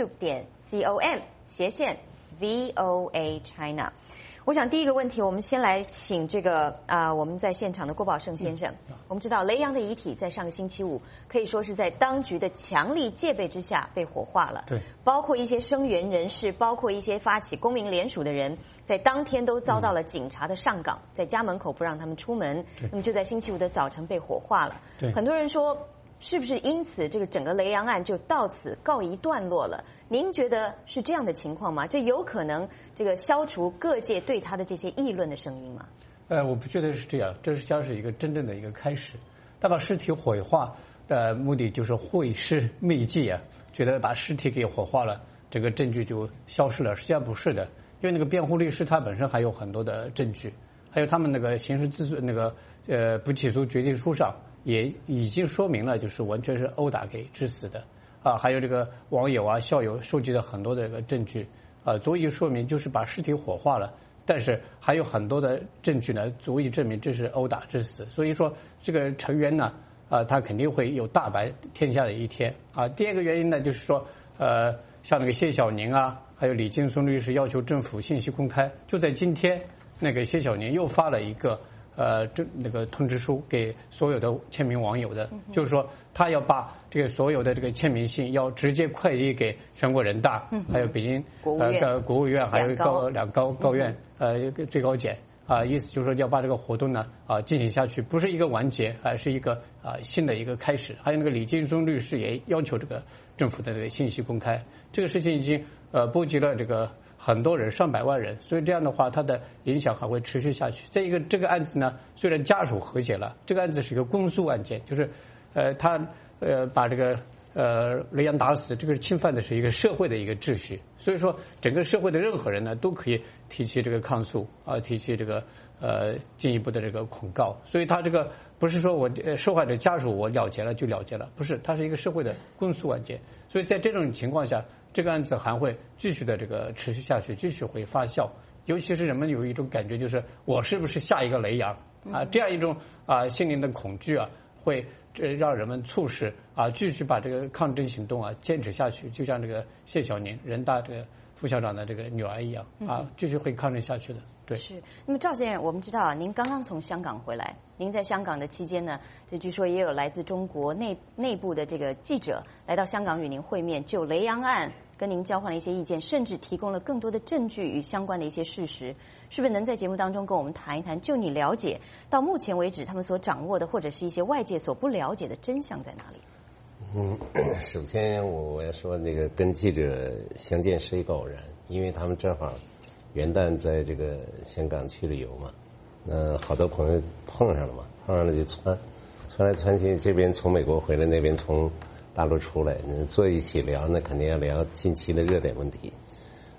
youtube.com/VOA China。我想第一个问题，我们先来请这个我们在现场的郭宝胜先生。我们知道雷洋的遗体在上个星期五可以说是在当局的强力戒备之下被火化了。 对， 包括一些声援人士，包括一些发起公民联署的人，在当天都遭到了警察的上岗，在家门口不让他们出门。那么就在星期五的早晨被火化了。 对， 很多人说，是不是因此这个整个雷洋案就到此告一段落了？您觉得是这样的情况吗？这有可能这个消除各界对他的这些议论的声音吗？ 我不觉得是这样，这将是一个真正的一个开始。他把尸体火化的目的就是毁尸灭迹啊，觉得把尸体给火化了，这个证据就消失了。实际上不是的，因为那个辩护律师他本身还有很多的证据，还有他们那个刑事自诉那个不起诉决定书上也已经说明了，就是完全是殴打给致死的啊，还有这个网友啊、校友收集了很多的这个证据啊，足以说明就是把尸体火化了。但是还有很多的证据呢，足以证明这是殴打致死。所以说，这个成员呢，他肯定会有大白天下的一天啊。第二个原因呢，就是说，像那个谢小宁啊，还有李劲松律师要求政府信息公开。就在今天，那个谢小宁又发了一个那个通知书给所有的签名网友的，就是说他要把这个所有的这个签名信要直接快递给全国人大，还有北京国务院，还有两高院最高检啊，意思就是说要把这个活动呢进行下去，不是一个完结，而是一个新的一个开始。还有那个李劲松律师也要求这个政府的这个信息公开，这个事情已经波及了这个很多人，上百万人，所以这样的话，它的影响还会持续下去。这个案子呢，虽然家属和解了，这个案子是一个公诉案件，就是他把这个雷洋打死，这个侵犯的是一个社会的一个秩序，所以说整个社会的任何人呢都可以提起这个抗诉啊，提起这个进一步的这个控告。所以他这个不是说我受害者家属我了结了就了结了，不是，它是一个社会的公诉案件。所以在这种情况下，这个案子还会继续的这个持续下去，继续会发酵。尤其是人们有一种感觉，就是我是不是下一个雷洋啊？这样一种心灵的恐惧啊，会让人们促使继续把这个抗争行动坚持下去，就像这个谢小宁人大这个副校长的这个女儿一样继续会抗争下去的。对， 是。那么赵先生，我们知道您刚刚从香港回来，您在香港的期间呢，这据说也有来自中国内部的这个记者来到香港与您会面，就雷洋案跟您交换了一些意见，甚至提供了更多的证据与相关的一些事实。是不是能在节目当中跟我们谈一谈，就你了解到目前为止他们所掌握的，或者是一些外界所不了解的真相在哪里？ 首先我要说，那个跟记者相见是一个偶然，因为他们正好元旦在这个香港去旅游嘛，好多朋友碰上了嘛，碰上了就穿来穿去，这边从美国回来，那边从大陆出来，坐一起聊，那肯定要聊近期的热点问题。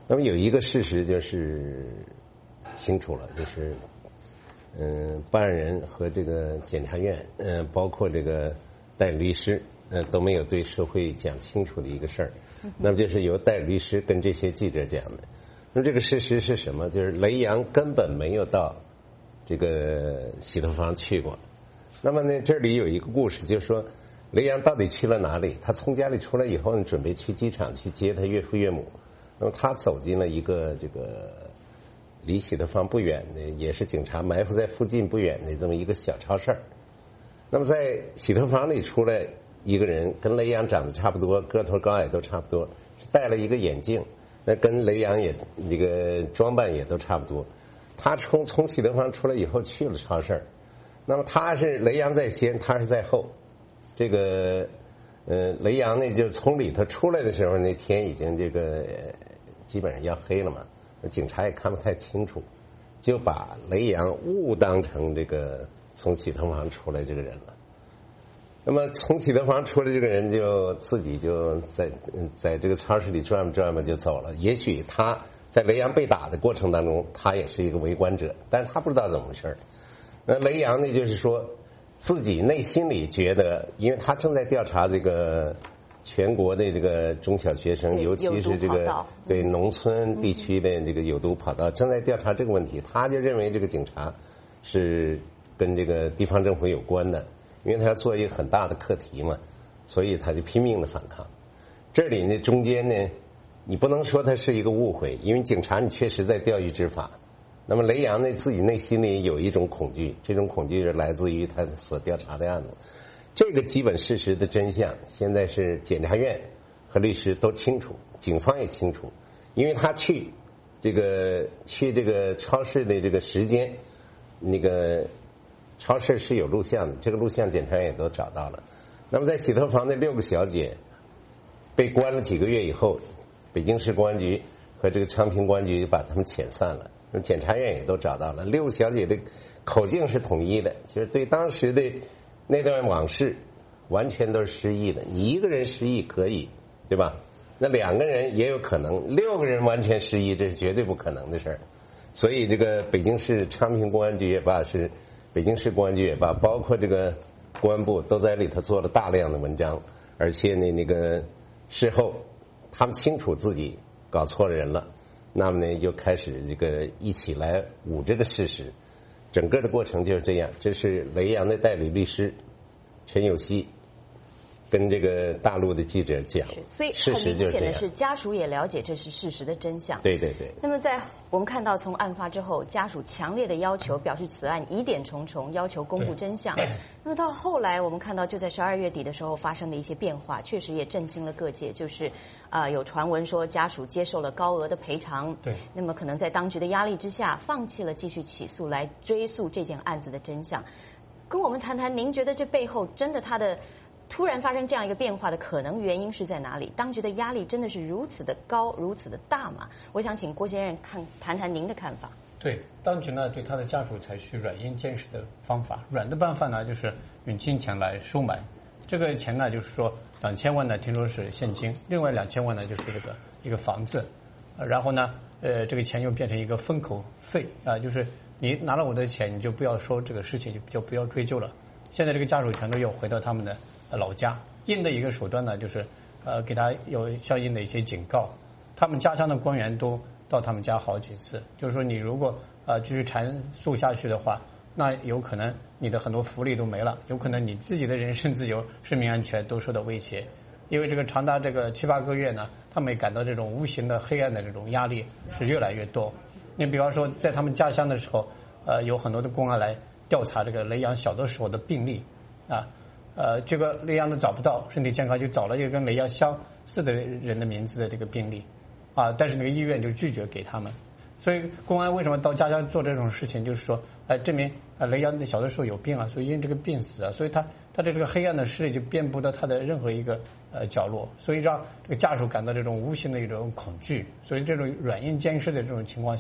那么有一个事实就是清楚了，就是办案人和这个检察院，包括这个代理律师，都没有对社会讲清楚的一个事儿。那么就是由代理律师跟这些记者讲的。那么这个事实是什么？就是雷洋根本没有到这个洗头房去过。那么呢，这里有一个故事，就是说雷洋到底去了哪里？他从家里出来以后呢，准备去机场去接他岳父岳母。那么他走进了一个这个离洗头房不远的，也是警察埋伏在附近不远的这么一个小超市。那么在洗头房里出来一个人，跟雷洋长得差不多，个头高矮都差不多，是戴了一个眼镜，那跟雷洋也这个装扮也都差不多。他从洗头房出来以后去了超市。那么他是雷洋在先，他是在后。这个雷洋呢，就从里头出来的时候，那天已经这个基本上要黑了嘛，警察也看不太清楚，就把雷洋误当成这个从洗头房出来这个人了。那么从洗头房出来这个人就自己就在这个超市里转吧转吧就走了。也许他在雷洋被打的过程当中，他也是一个围观者，但是他不知道怎么回事。那雷洋呢，就是说自己内心里觉得，因为他正在调查这个全国的这个中小学生，尤其是这个对农村地区的这个有毒跑道，正在调查这个问题，他就认为这个警察是跟这个地方政府有关的，因为他要做一个很大的课题嘛，所以他就拼命的反抗。这里呢，中间呢，你不能说他是一个误会，因为警察你确实在钓鱼执法。那么雷洋呢，自己内心里有一种恐惧，这种恐惧是来自于他所调查的案子。这个基本事实的真相，现在是检察院和律师都清楚，警方也清楚，因为他去这个超市的这个时间，那个超市是有录像的，这个录像检察院也都找到了。那么在洗头房的6个小姐被关了几个月以后，北京市公安局和这个昌平公安局把他们遣散了。检察院也都找到了，6个小姐的口径是统一的，就是对当时的那段往事完全都是失忆的。你一个人失忆可以，对吧？那2个人也有可能，6个人完全失忆，这是绝对不可能的事儿。所以这个北京市昌平公安局也罢，是北京市公安局也罢，包括这个公安部都在里头做了大量的文章，而且呢，那个事后他们清楚自己搞错了人了。那么呢，又开始这个一起来捂这个事实，整个的过程就是这样。这是雷洋的代理律师陈有希跟这个大陆的记者讲， 所以很明显的是，家属也了解这是事实的真相。 对对对。 那么在我们看到从案发之后，家属强烈的要求，表示此案疑点重重，要求公布真相。那么到后来，我们看到就在12月底的时候发生的一些变化，确实也震惊了各界。就是有传闻说家属接受了高额的赔偿， 对， 那么可能在当局的压力之下，放弃了继续起诉来追溯这件案子的真相。跟我们谈谈，您觉得这背后真的他的突然发生这样一个变化的可能原因是在哪里？当局的压力真的是如此的高、如此的大吗？我想请郭先生谈谈您的看法。 对，当局呢对他的家属采取软硬兼施的方法。软的办法呢就是用金钱来收买，这个钱呢就是说2000万呢听说是现金，另外2000万呢就是这个一个房子，然后呢这个钱又变成一个封口费啊，就是你拿了我的钱，你就不要说这个事情，就不要追究了。现在这个家属全都要回到他们的老家，硬的一个手段呢，就是给他有相应的一些警告。他们家乡的官员都到他们家好几次，就是说你如果继续缠诉下去的话，那有可能你的很多福利都没了，有可能你自己的人身自由、生命安全都受到威胁。因为这个长达这个7、8个月呢，他们也感到这种无形的黑暗的这种压力是越来越多。你比方说，在他们家乡的时候，有很多的公安来调查这个雷洋小的时候的病例啊。这个雷洋的找不到，身体健康，就找了一个跟雷洋相似的人的名字的这个病例，但是那个医院就拒绝给他们。所以公安为什么到家乡做这种事情，就是说证明雷洋小的时候有病啊，所以因这个病死啊，所以他的这个黑暗的势力就遍布到他的任何一个角落，所以让这个家属感到这种无形的一种恐惧。所以这种软硬兼施的这种情况下，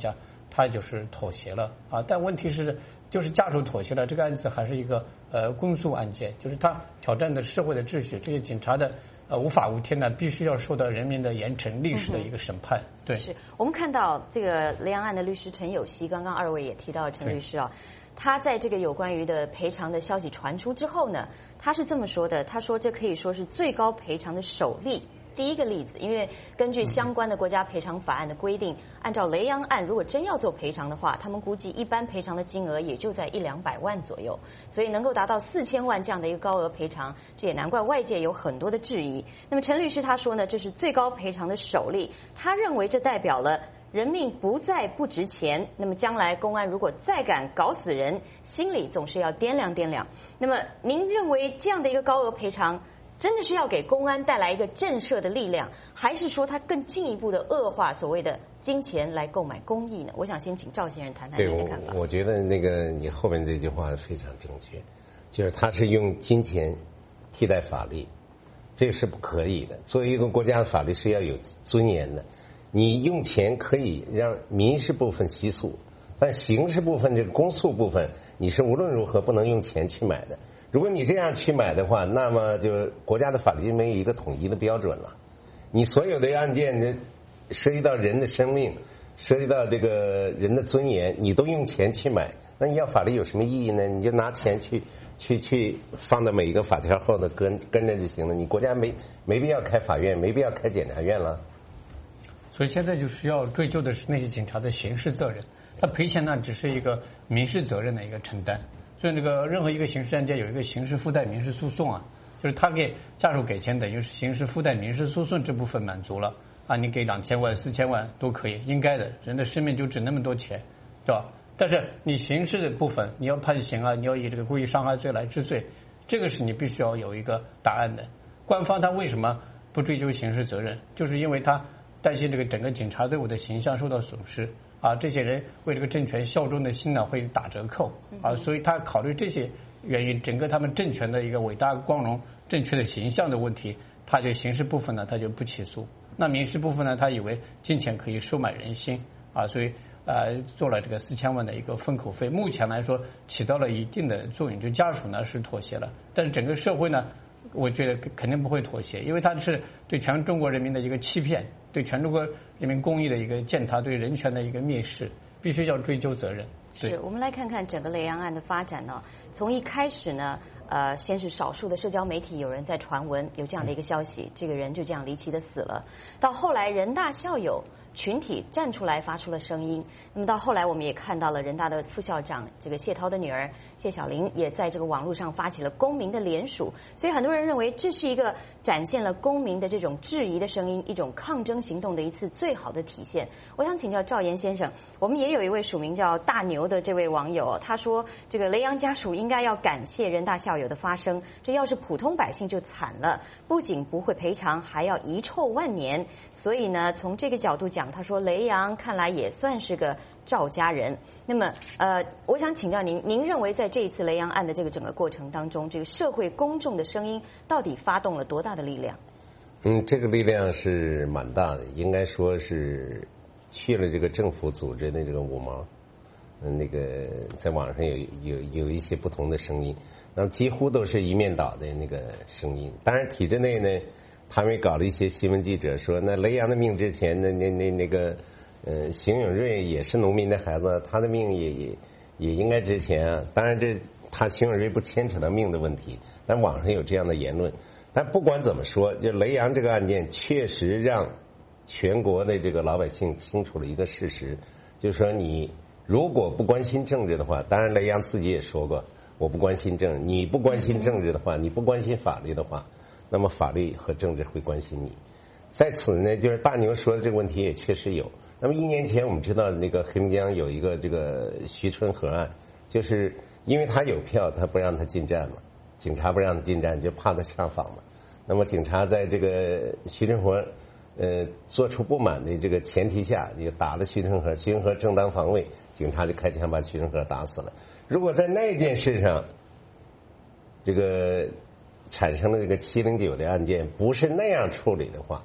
他就是妥协了啊。但问题是，就是家属妥协了，这个案子还是一个公诉案件，就是他挑战的社会的秩序，这些警察的无法无天呢，必须要受到人民的严惩、历史的一个审判。对， 是我们看到这个雷洋案的律师陈友熙，刚刚二位也提到了陈律师啊。他在这个有关于的赔偿的消息传出之后呢，他是这么说的，他说这可以说是最高赔偿的首例。第一个例子，因为根据相关的国家赔偿法案的规定，按照雷洋案如果真要做赔偿的话，他们估计一般赔偿的金额也就在100-200万左右，所以能够达到4000万这样的一个高额赔偿，这也难怪外界有很多的质疑。那么陈律师他说呢，这是最高赔偿的首例，他认为这代表了人命不再不值钱，那么将来公安如果再敢搞死人，心里总是要掂量掂量。那么您认为这样的一个高额赔偿真的是要给公安带来一个震慑的力量，还是说它更进一步的恶化所谓的金钱来购买公义呢？我想先请赵先生谈谈您的看法。 我觉得你后面这句话非常正确，就是他是用金钱替代法律，这个是不可以的。作为一个国家的法律是要有尊严的，你用钱可以让民事部分息诉，但刑事部分这个公诉部分你是无论如何不能用钱去买的。如果你这样去买的话，那么就国家的法律没有一个统一的标准了。你所有的案件涉及到人的生命，涉及到这个人的尊严，你都用钱去买，那你要法律有什么意义呢？你就拿钱去放到每一个法条后头跟着就行了。你国家没必要开法院，没必要开检察院了。 所以现在就需要追究的是那些警察的刑事责任，他赔钱呢只是一个民事责任的一个承担。所以那个任何一个刑事案件有一个刑事附带民事诉讼啊，就是他给家属给钱，等于是刑事附带民事诉讼这部分满足了啊，你给2000万、4000万都可以，应该的，人的生命就值那么多钱，对吧？但是你刑事的部分，你要判刑啊，你要以这个故意伤害罪来治罪，这个是你必须要有一个答案的。官方他为什么不追究刑事责任？就是因为他担心这个整个警察队伍的形象受到损失。啊，这些人为这个政权效忠的心呢会打折扣啊，所以他考虑这些原因，整个他们政权的一个伟大、光荣、正确的形象的问题，他就刑事部分呢他就不起诉，那民事部分呢他以为金钱可以收买人心啊，所以做了这个4000万的一个封口费，目前来说起到了一定的作用，就家属呢是妥协了，但是整个社会呢，我觉得肯定不会妥协，因为它是对全中国人民的一个欺骗，对全中国人民公益的一个践踏，对人权的一个蔑视，必须要追究责任。 是我们来看看整个雷洋案的发展呢。从一开始呢，先是少数的社交媒体有人在传闻有这样的一个消息，这个人就这样离奇的死了，到后来人大校友群体站出来发出了声音，那么到后来我们也看到了人大的副校长这个谢涛的女儿谢小玲也在这个网络上发起了公民的联署，所以很多人认为这是一个展现了公民的这种质疑的声音，一种抗争行动的一次最好的体现。我想请教赵岩先生，我们也有一位署名叫大牛的这位网友，他说这个雷洋家属应该要感谢人大校友的发声，这要是普通百姓就惨了，不仅不会赔偿，还要遗臭万年。所以呢，从这个角度讲，他说雷洋看来也算是个赵家人。那么我想请教您，您认为在这一次雷洋案的这个整个过程当中，这个社会公众的声音到底发动了多大的力量？ 这个力量是蛮大的，应该说是去了这个政府组织的这个五毛。那个在网上有一些不同的声音，那么几乎都是一面倒的那个声音。当然体制内呢，他们也搞了一些新闻记者说，那雷洋的命之前的那个邢永瑞也是农民的孩子，他的命也应该值钱啊。当然他邢永瑞不牵扯到命的问题，但网上有这样的言论。但不管怎么说，就雷洋这个案件确实让全国的这个老百姓清楚了一个事实，就是说你如果不关心政治的话，当然雷洋自己也说过，我不关心政治，你不关心政治的话，你不关心法律的话，那么法律和政治会关心你。在此呢，就是大牛说的这个问题也确实有。那么1年前我们知道那个黑龙江有一个这个徐春河案，就是因为他有票，他不让他进站嘛，警察不让他进站，就怕他上访嘛。那么警察在这个徐春河做出不满的这个前提下，就打了徐春河，徐春河正当防卫，警察就开枪把徐春河打死了。如果在那件事上，这个产生了这个709的案件不是那样处理的话，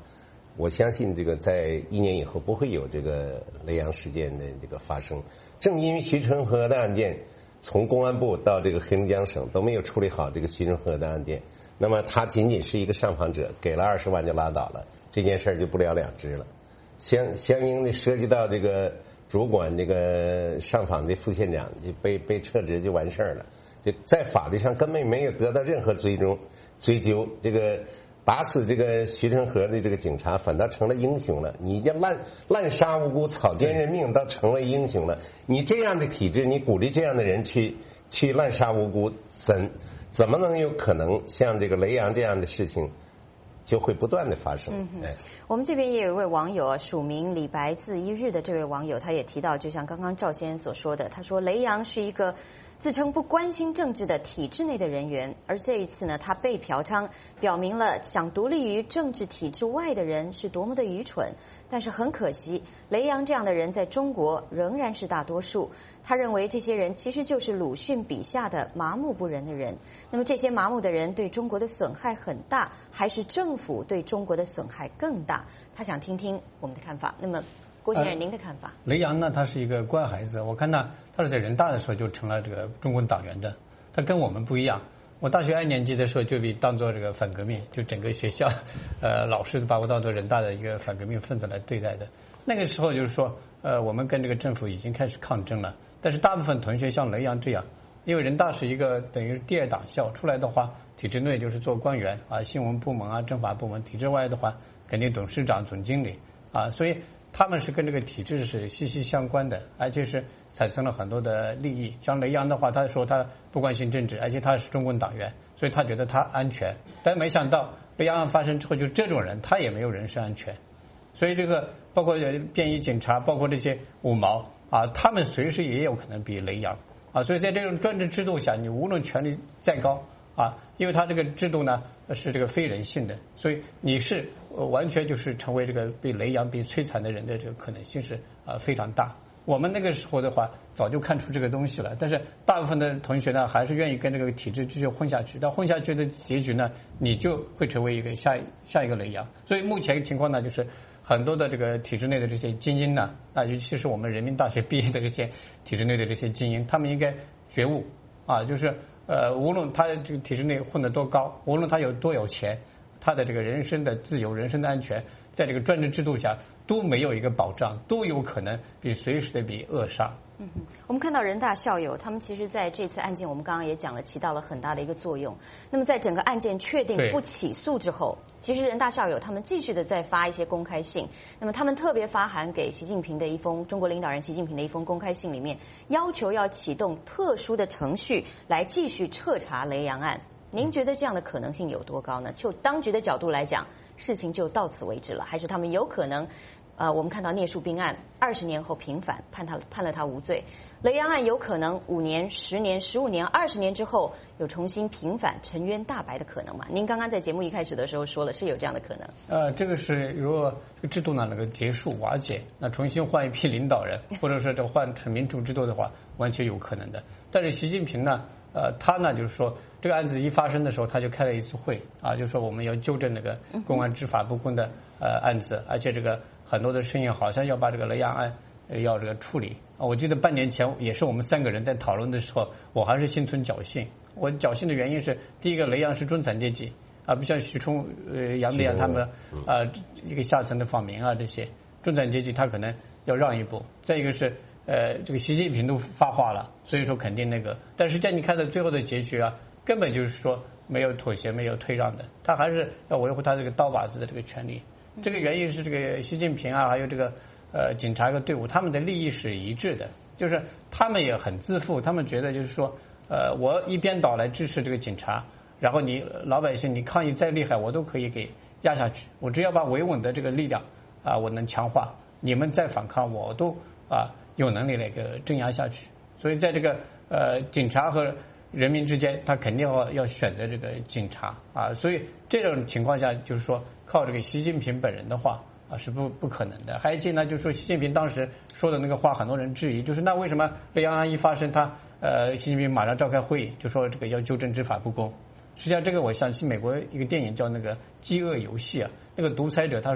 我相信这个在1年以后不会有这个雷洋事件的这个发生。正因为徐成河的案件从公安部到这个黑龙江省都没有处理好这个徐成河的案件，那么他仅仅是一个上访者，给了20万就拉倒了，这件事就不了了之了。相应的涉及到这个主管这个上访的副县长就被撤职就完事儿了，就在法律上根本没有得到任何追究。这个打死这个徐成河的这个警察反倒成了英雄了，你已经滥杀无辜、草菅人命，倒成为英雄了。你这样的体制，你鼓励这样的人去滥杀无辜，怎么能有可能像这个雷洋这样的事情就会不断的发生？ 我们这边也有一位网友署名李白字一日的这位网友，他也提到，就像刚刚赵先生所说的，他说雷洋是一个自称不关心政治的体制内的人员，而这一次呢，他被嫖娼，表明了想独立于政治体制外的人是多么的愚蠢。但是很可惜，雷洋这样的人在中国仍然是大多数。他认为这些人其实就是鲁迅笔下的麻木不仁的人。那么这些麻木的人对中国的损害很大，还是政府对中国的损害更大？他想听听我们的看法。那么郭先生，您的看法？ 雷洋呢，他是一个乖孩子，我看他是在人大的时候就成了这个中共党员的，他跟我们不一样。我大学2年级的时候就被当作这个反革命，就整个学校，老师把我当作人大的一个反革命分子来对待的。那个时候就是说，我们跟这个政府已经开始抗争了。但是大部分同学像雷洋这样，因为人大是一个等于是第2党校，出来的话，体制内就是做官员啊，新闻部门啊，政法部门；体制外的话，肯定董事长、总经理啊，所以他们是跟这个体制是息息相关的，而且是产生了很多的利益。像雷洋的话，他说他不关心政治，而且他是中共党员，所以他觉得他安全。但没想到雷洋案发生之后，就这种人他也没有人身安全。所以这个包括便衣警察，包括这些五毛啊，他们随时也有可能比雷洋啊。所以在这种专制制度下，你无论权力再高啊，因为他这个制度呢是这个非人性的，所以你是完全就是成为这个被雷洋被摧残的人的这个可能性是非常大。我们那个时候的话早就看出这个东西了，但是大部分的同学呢还是愿意跟这个体制继续混下去，到混下去的结局呢，你就会成为一个下一个雷洋。所以目前情况呢，就是很多的这个体制内的这些精英呢，尤其是我们人民大学毕业的这些体制内的这些精英，他们应该觉悟啊，就是无论他这个体制内混得多高，无论他有多有钱，他的这个人身的自由、人身的安全，在这个专制制度下都没有一个保障，都有可能随时的被扼杀。 我们看到人大校友他们其实在这次案件，我们刚刚也讲了，起到了很大的一个作用。那么在整个案件确定不起诉之后，其实人大校友他们继续的在发一些公开信。那么他们特别发函给习近平的一封中国领导人习近平的一封公开信里面，要求要启动特殊的程序来继续彻查雷洋案。您觉得这样的可能性有多高呢？就当局的角度来讲，事情就到此为止了，还是他们有可能我们看到聂树斌案20年后平反，判了他无罪。雷洋案有可能5年、10年、15年、20年之后有重新平反、沉冤大白的可能吗？您刚刚在节目一开始的时候说了，是有这样的可能。 这个是如果这个制度呢能够结束瓦解，那重新换一批领导人，或者说这换成民主制度的话，完全有可能的。但是习近平呢，他呢就是说，这个案子一发生的时候，他就开了一次会啊，就说我们要纠正那个公安执法不公的案子，而且这个很多的声音好像要把这个雷洋案要这个处理啊。我记得半年前也是我们3个人在讨论的时候，我还是心存侥幸。我侥幸的原因是，第一个雷洋是中产阶级啊，不像许冲、杨德阳他们一个下层的访民啊，这些中产阶级他可能要让一步。再一个是这个习近平都发话了，所以说肯定那个。但实际上你看到最后的结局啊，根本就是说没有妥协、没有退让的，他还是要维护他这个刀把子的这个权利。这个原因是这个习近平啊，还有这个警察一个队伍，他们的利益是一致的，就是他们也很自负，他们觉得就是说我一边倒来支持这个警察，然后你老百姓你抗议再厉害，我都可以给压下去，我只要把维稳的这个力量啊我能强化，你们再反抗我都有能力来个镇压下去。所以在这个警察和人民之间，他肯定要选择这个警察啊。所以这种情况下，就是说靠这个习近平本人的话啊是不可能的。还有一些呢，就是说习近平当时说的那个话，很多人质疑，就是那为什么雷洋案一发生，他习近平马上召开会议，就说这个要纠正执法不公。实际上这个我想起美国一个电影叫那个《饥饿游戏》啊，那个独裁者他说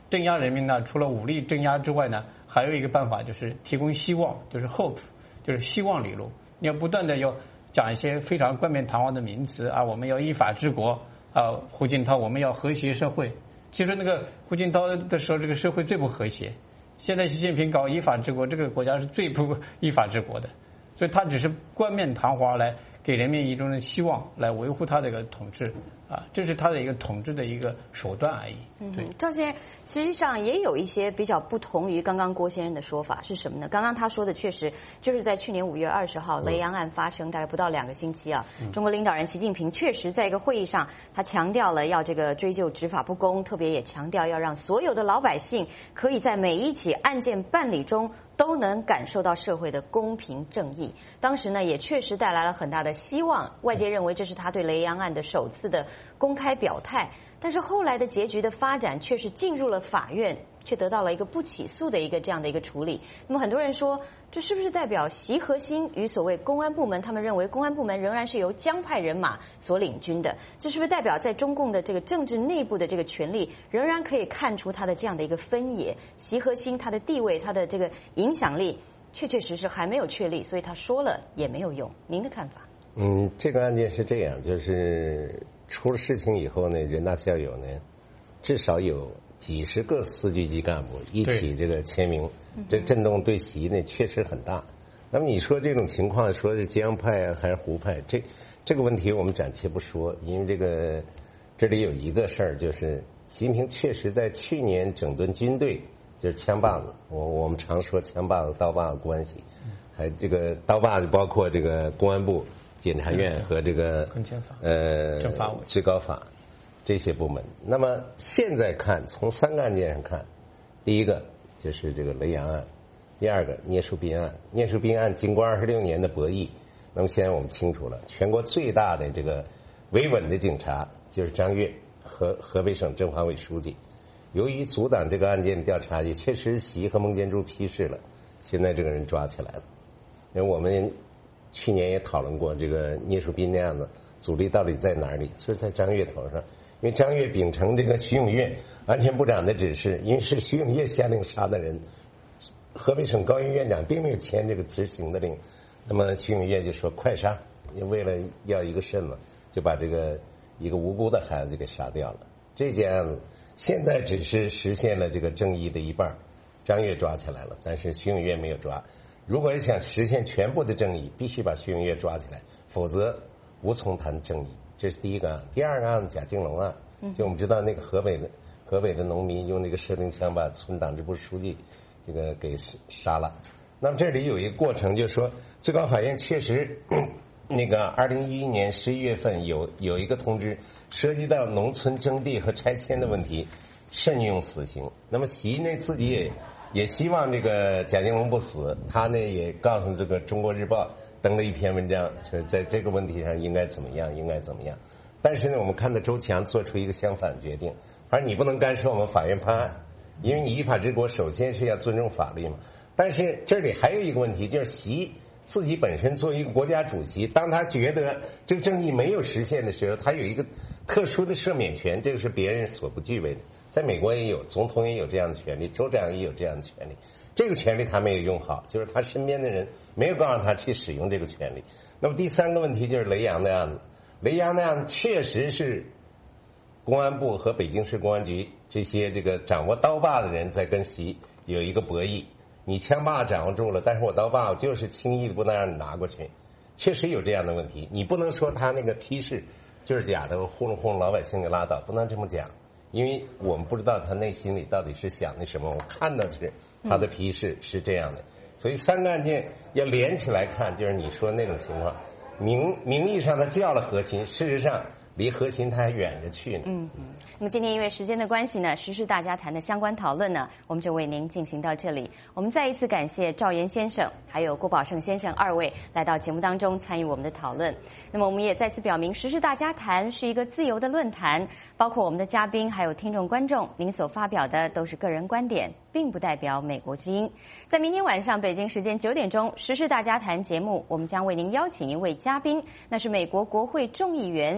镇压人民呢，除了武力镇压之外呢，还有一个办法就是提供希望，就是 hope， 就是希望理论。你要不断的要讲一些非常冠冕堂皇的名词啊，我们要依法治国啊，胡锦涛我们要和谐社会。其实那个胡锦涛的时候，这个社会最不和谐。现在习近平搞依法治国，这个国家是最不依法治国的，所以他只是冠冕堂皇来给人民一种希望，来维护他的一个统治啊，这是他的一个统治的一个手段而已。对， 赵先生，实际上也有一些比较不同于刚刚郭先生的说法是什么呢？刚刚他说的确实就是在去年5月20号雷洋案发生大概不到2个星期啊，中国领导人习近平确实在一个会议上，他强调了要这个追究执法不公，特别也强调要让所有的老百姓可以在每一起案件办理中都能感受到社会的公平正义。当时呢，也确实带来了很大的希望，外界认为这是他对雷洋案的首次的公开表态。但是后来的结局的发展却是进入了法院，却得到了一个不起诉的一个这样的一个处理。那么很多人说，这是不是代表习核心与所谓公安部门，他们认为公安部门仍然是由江派人马所领军的？这是不是代表在中共的这个政治内部的这个权力，仍然可以看出它的这样的一个分野？习核心它的地位，它的这个影响力，确确实实还没有确立，所以他说了也没有用。您的看法？ 这个案件是这样，就是出了事情以后呢，人大校友呢，至少有几十个司局级干部一起这个签名，这震动对习呢确实很大。那么你说这种情况，说是江派啊还是胡派，这个问题我们暂且不说，因为这里有一个事儿，就是习近平确实在去年整顿军队，就是枪把子，我们常说枪把子刀把子关系，还这个刀把子包括这个公安部、检察院和这个最高法这些部门。那么现在看，从3个案件上看，第一个就是这个雷洋案，第二个聂树斌案。聂树斌案经过26年的博弈，那么现在我们清楚了，全国最大的这个维稳的警察就是张越和河北省政法委书记。由于阻挡这个案件调查，也确实习和孟建柱批示了，现在这个人抓起来了。因为我们去年也讨论过这个聂树斌那样的阻力到底在哪里，就是在张越头上。因为张越秉承这个徐永月安全部长的指示，因为是徐永月下令杀的人，河北省高院院长并没有签这个执行的令，那么徐永月就说快杀，为了要一个肾嘛，就把这个一个无辜的孩子给杀掉了。这件案子现在只是实现了这个正义的一半，张越抓起来了，但是徐永月没有抓。如果想实现全部的正义，必须把徐永月抓起来，否则无从谈正义。这是第一个案。第二个案贾敬龙案，就我们知道那个河北的农民用那个射钉枪把村党支部书记这个给杀了。那么这里有一个过程，就是说最高法院确实那个2011年11月份有一个通知，涉及到农村征地和拆迁的问题，慎用死刑。那么习呢自己也希望这个贾敬龙不死，他呢也告诉这个《中国日报》登了一篇文章，就是在这个问题上应该怎么样。但是呢，我们看到周强做出一个相反决定，而你不能干涉我们法院判案，因为你依法治国首先是要尊重法律嘛。但是这里还有一个问题，就是习自己本身作为一个国家主席，当他觉得这个正义没有实现的时候，他有一个特殊的赦免权，这个是别人所不具备的。在美国也有，总统也有这样的权利，州长也有这样的权利。这个权利他没有用好，就是他身边的人没有告诉他去使用这个权利。那么第三个问题就是雷洋的案子，雷洋的案子确实是公安部和北京市公安局这些这个掌握刀把的人在跟习有一个博弈。你枪把掌握住了，但是我刀把我就是轻易的不能让你拿过去，确实有这样的问题。你不能说他那个批示就是假的，糊弄老百姓就拉倒，不能这么讲，因为我们不知道他内心里到底是想的什么。我看到是他的批示是这样的，所以3个案件要连起来看，就是你说那种情况，名义上他叫了核心，事实上离核心他还远着去呢。 那么今天因为时间的关系呢，时事大家谈的相关讨论呢，我们就为您进行到这里。我们再一次感谢赵岩先生还有郭宝胜先生2位来到节目当中参与我们的讨论。那么我们也再次表明，时事大家谈是一个自由的论坛，包括我们的嘉宾还有听众观众，您所发表的都是个人观点，并不代表美国之音。在明天晚上北京时间9点钟，时事大家谈节目，我们将为您邀请一位嘉宾，那是美国国会众议员乔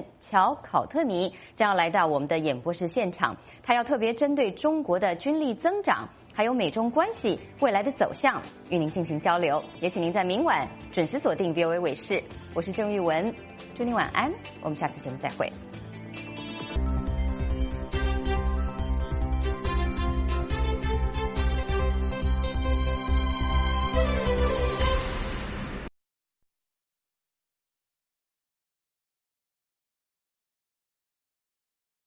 豪考特尼将要来到我们的演播室现场，他要特别针对中国的军力增长，还有美中关系未来的走向与您进行交流。也请您在明晚准时锁定 VOA 卫视，我是郑玉文，祝您晚安，我们下次节目再会。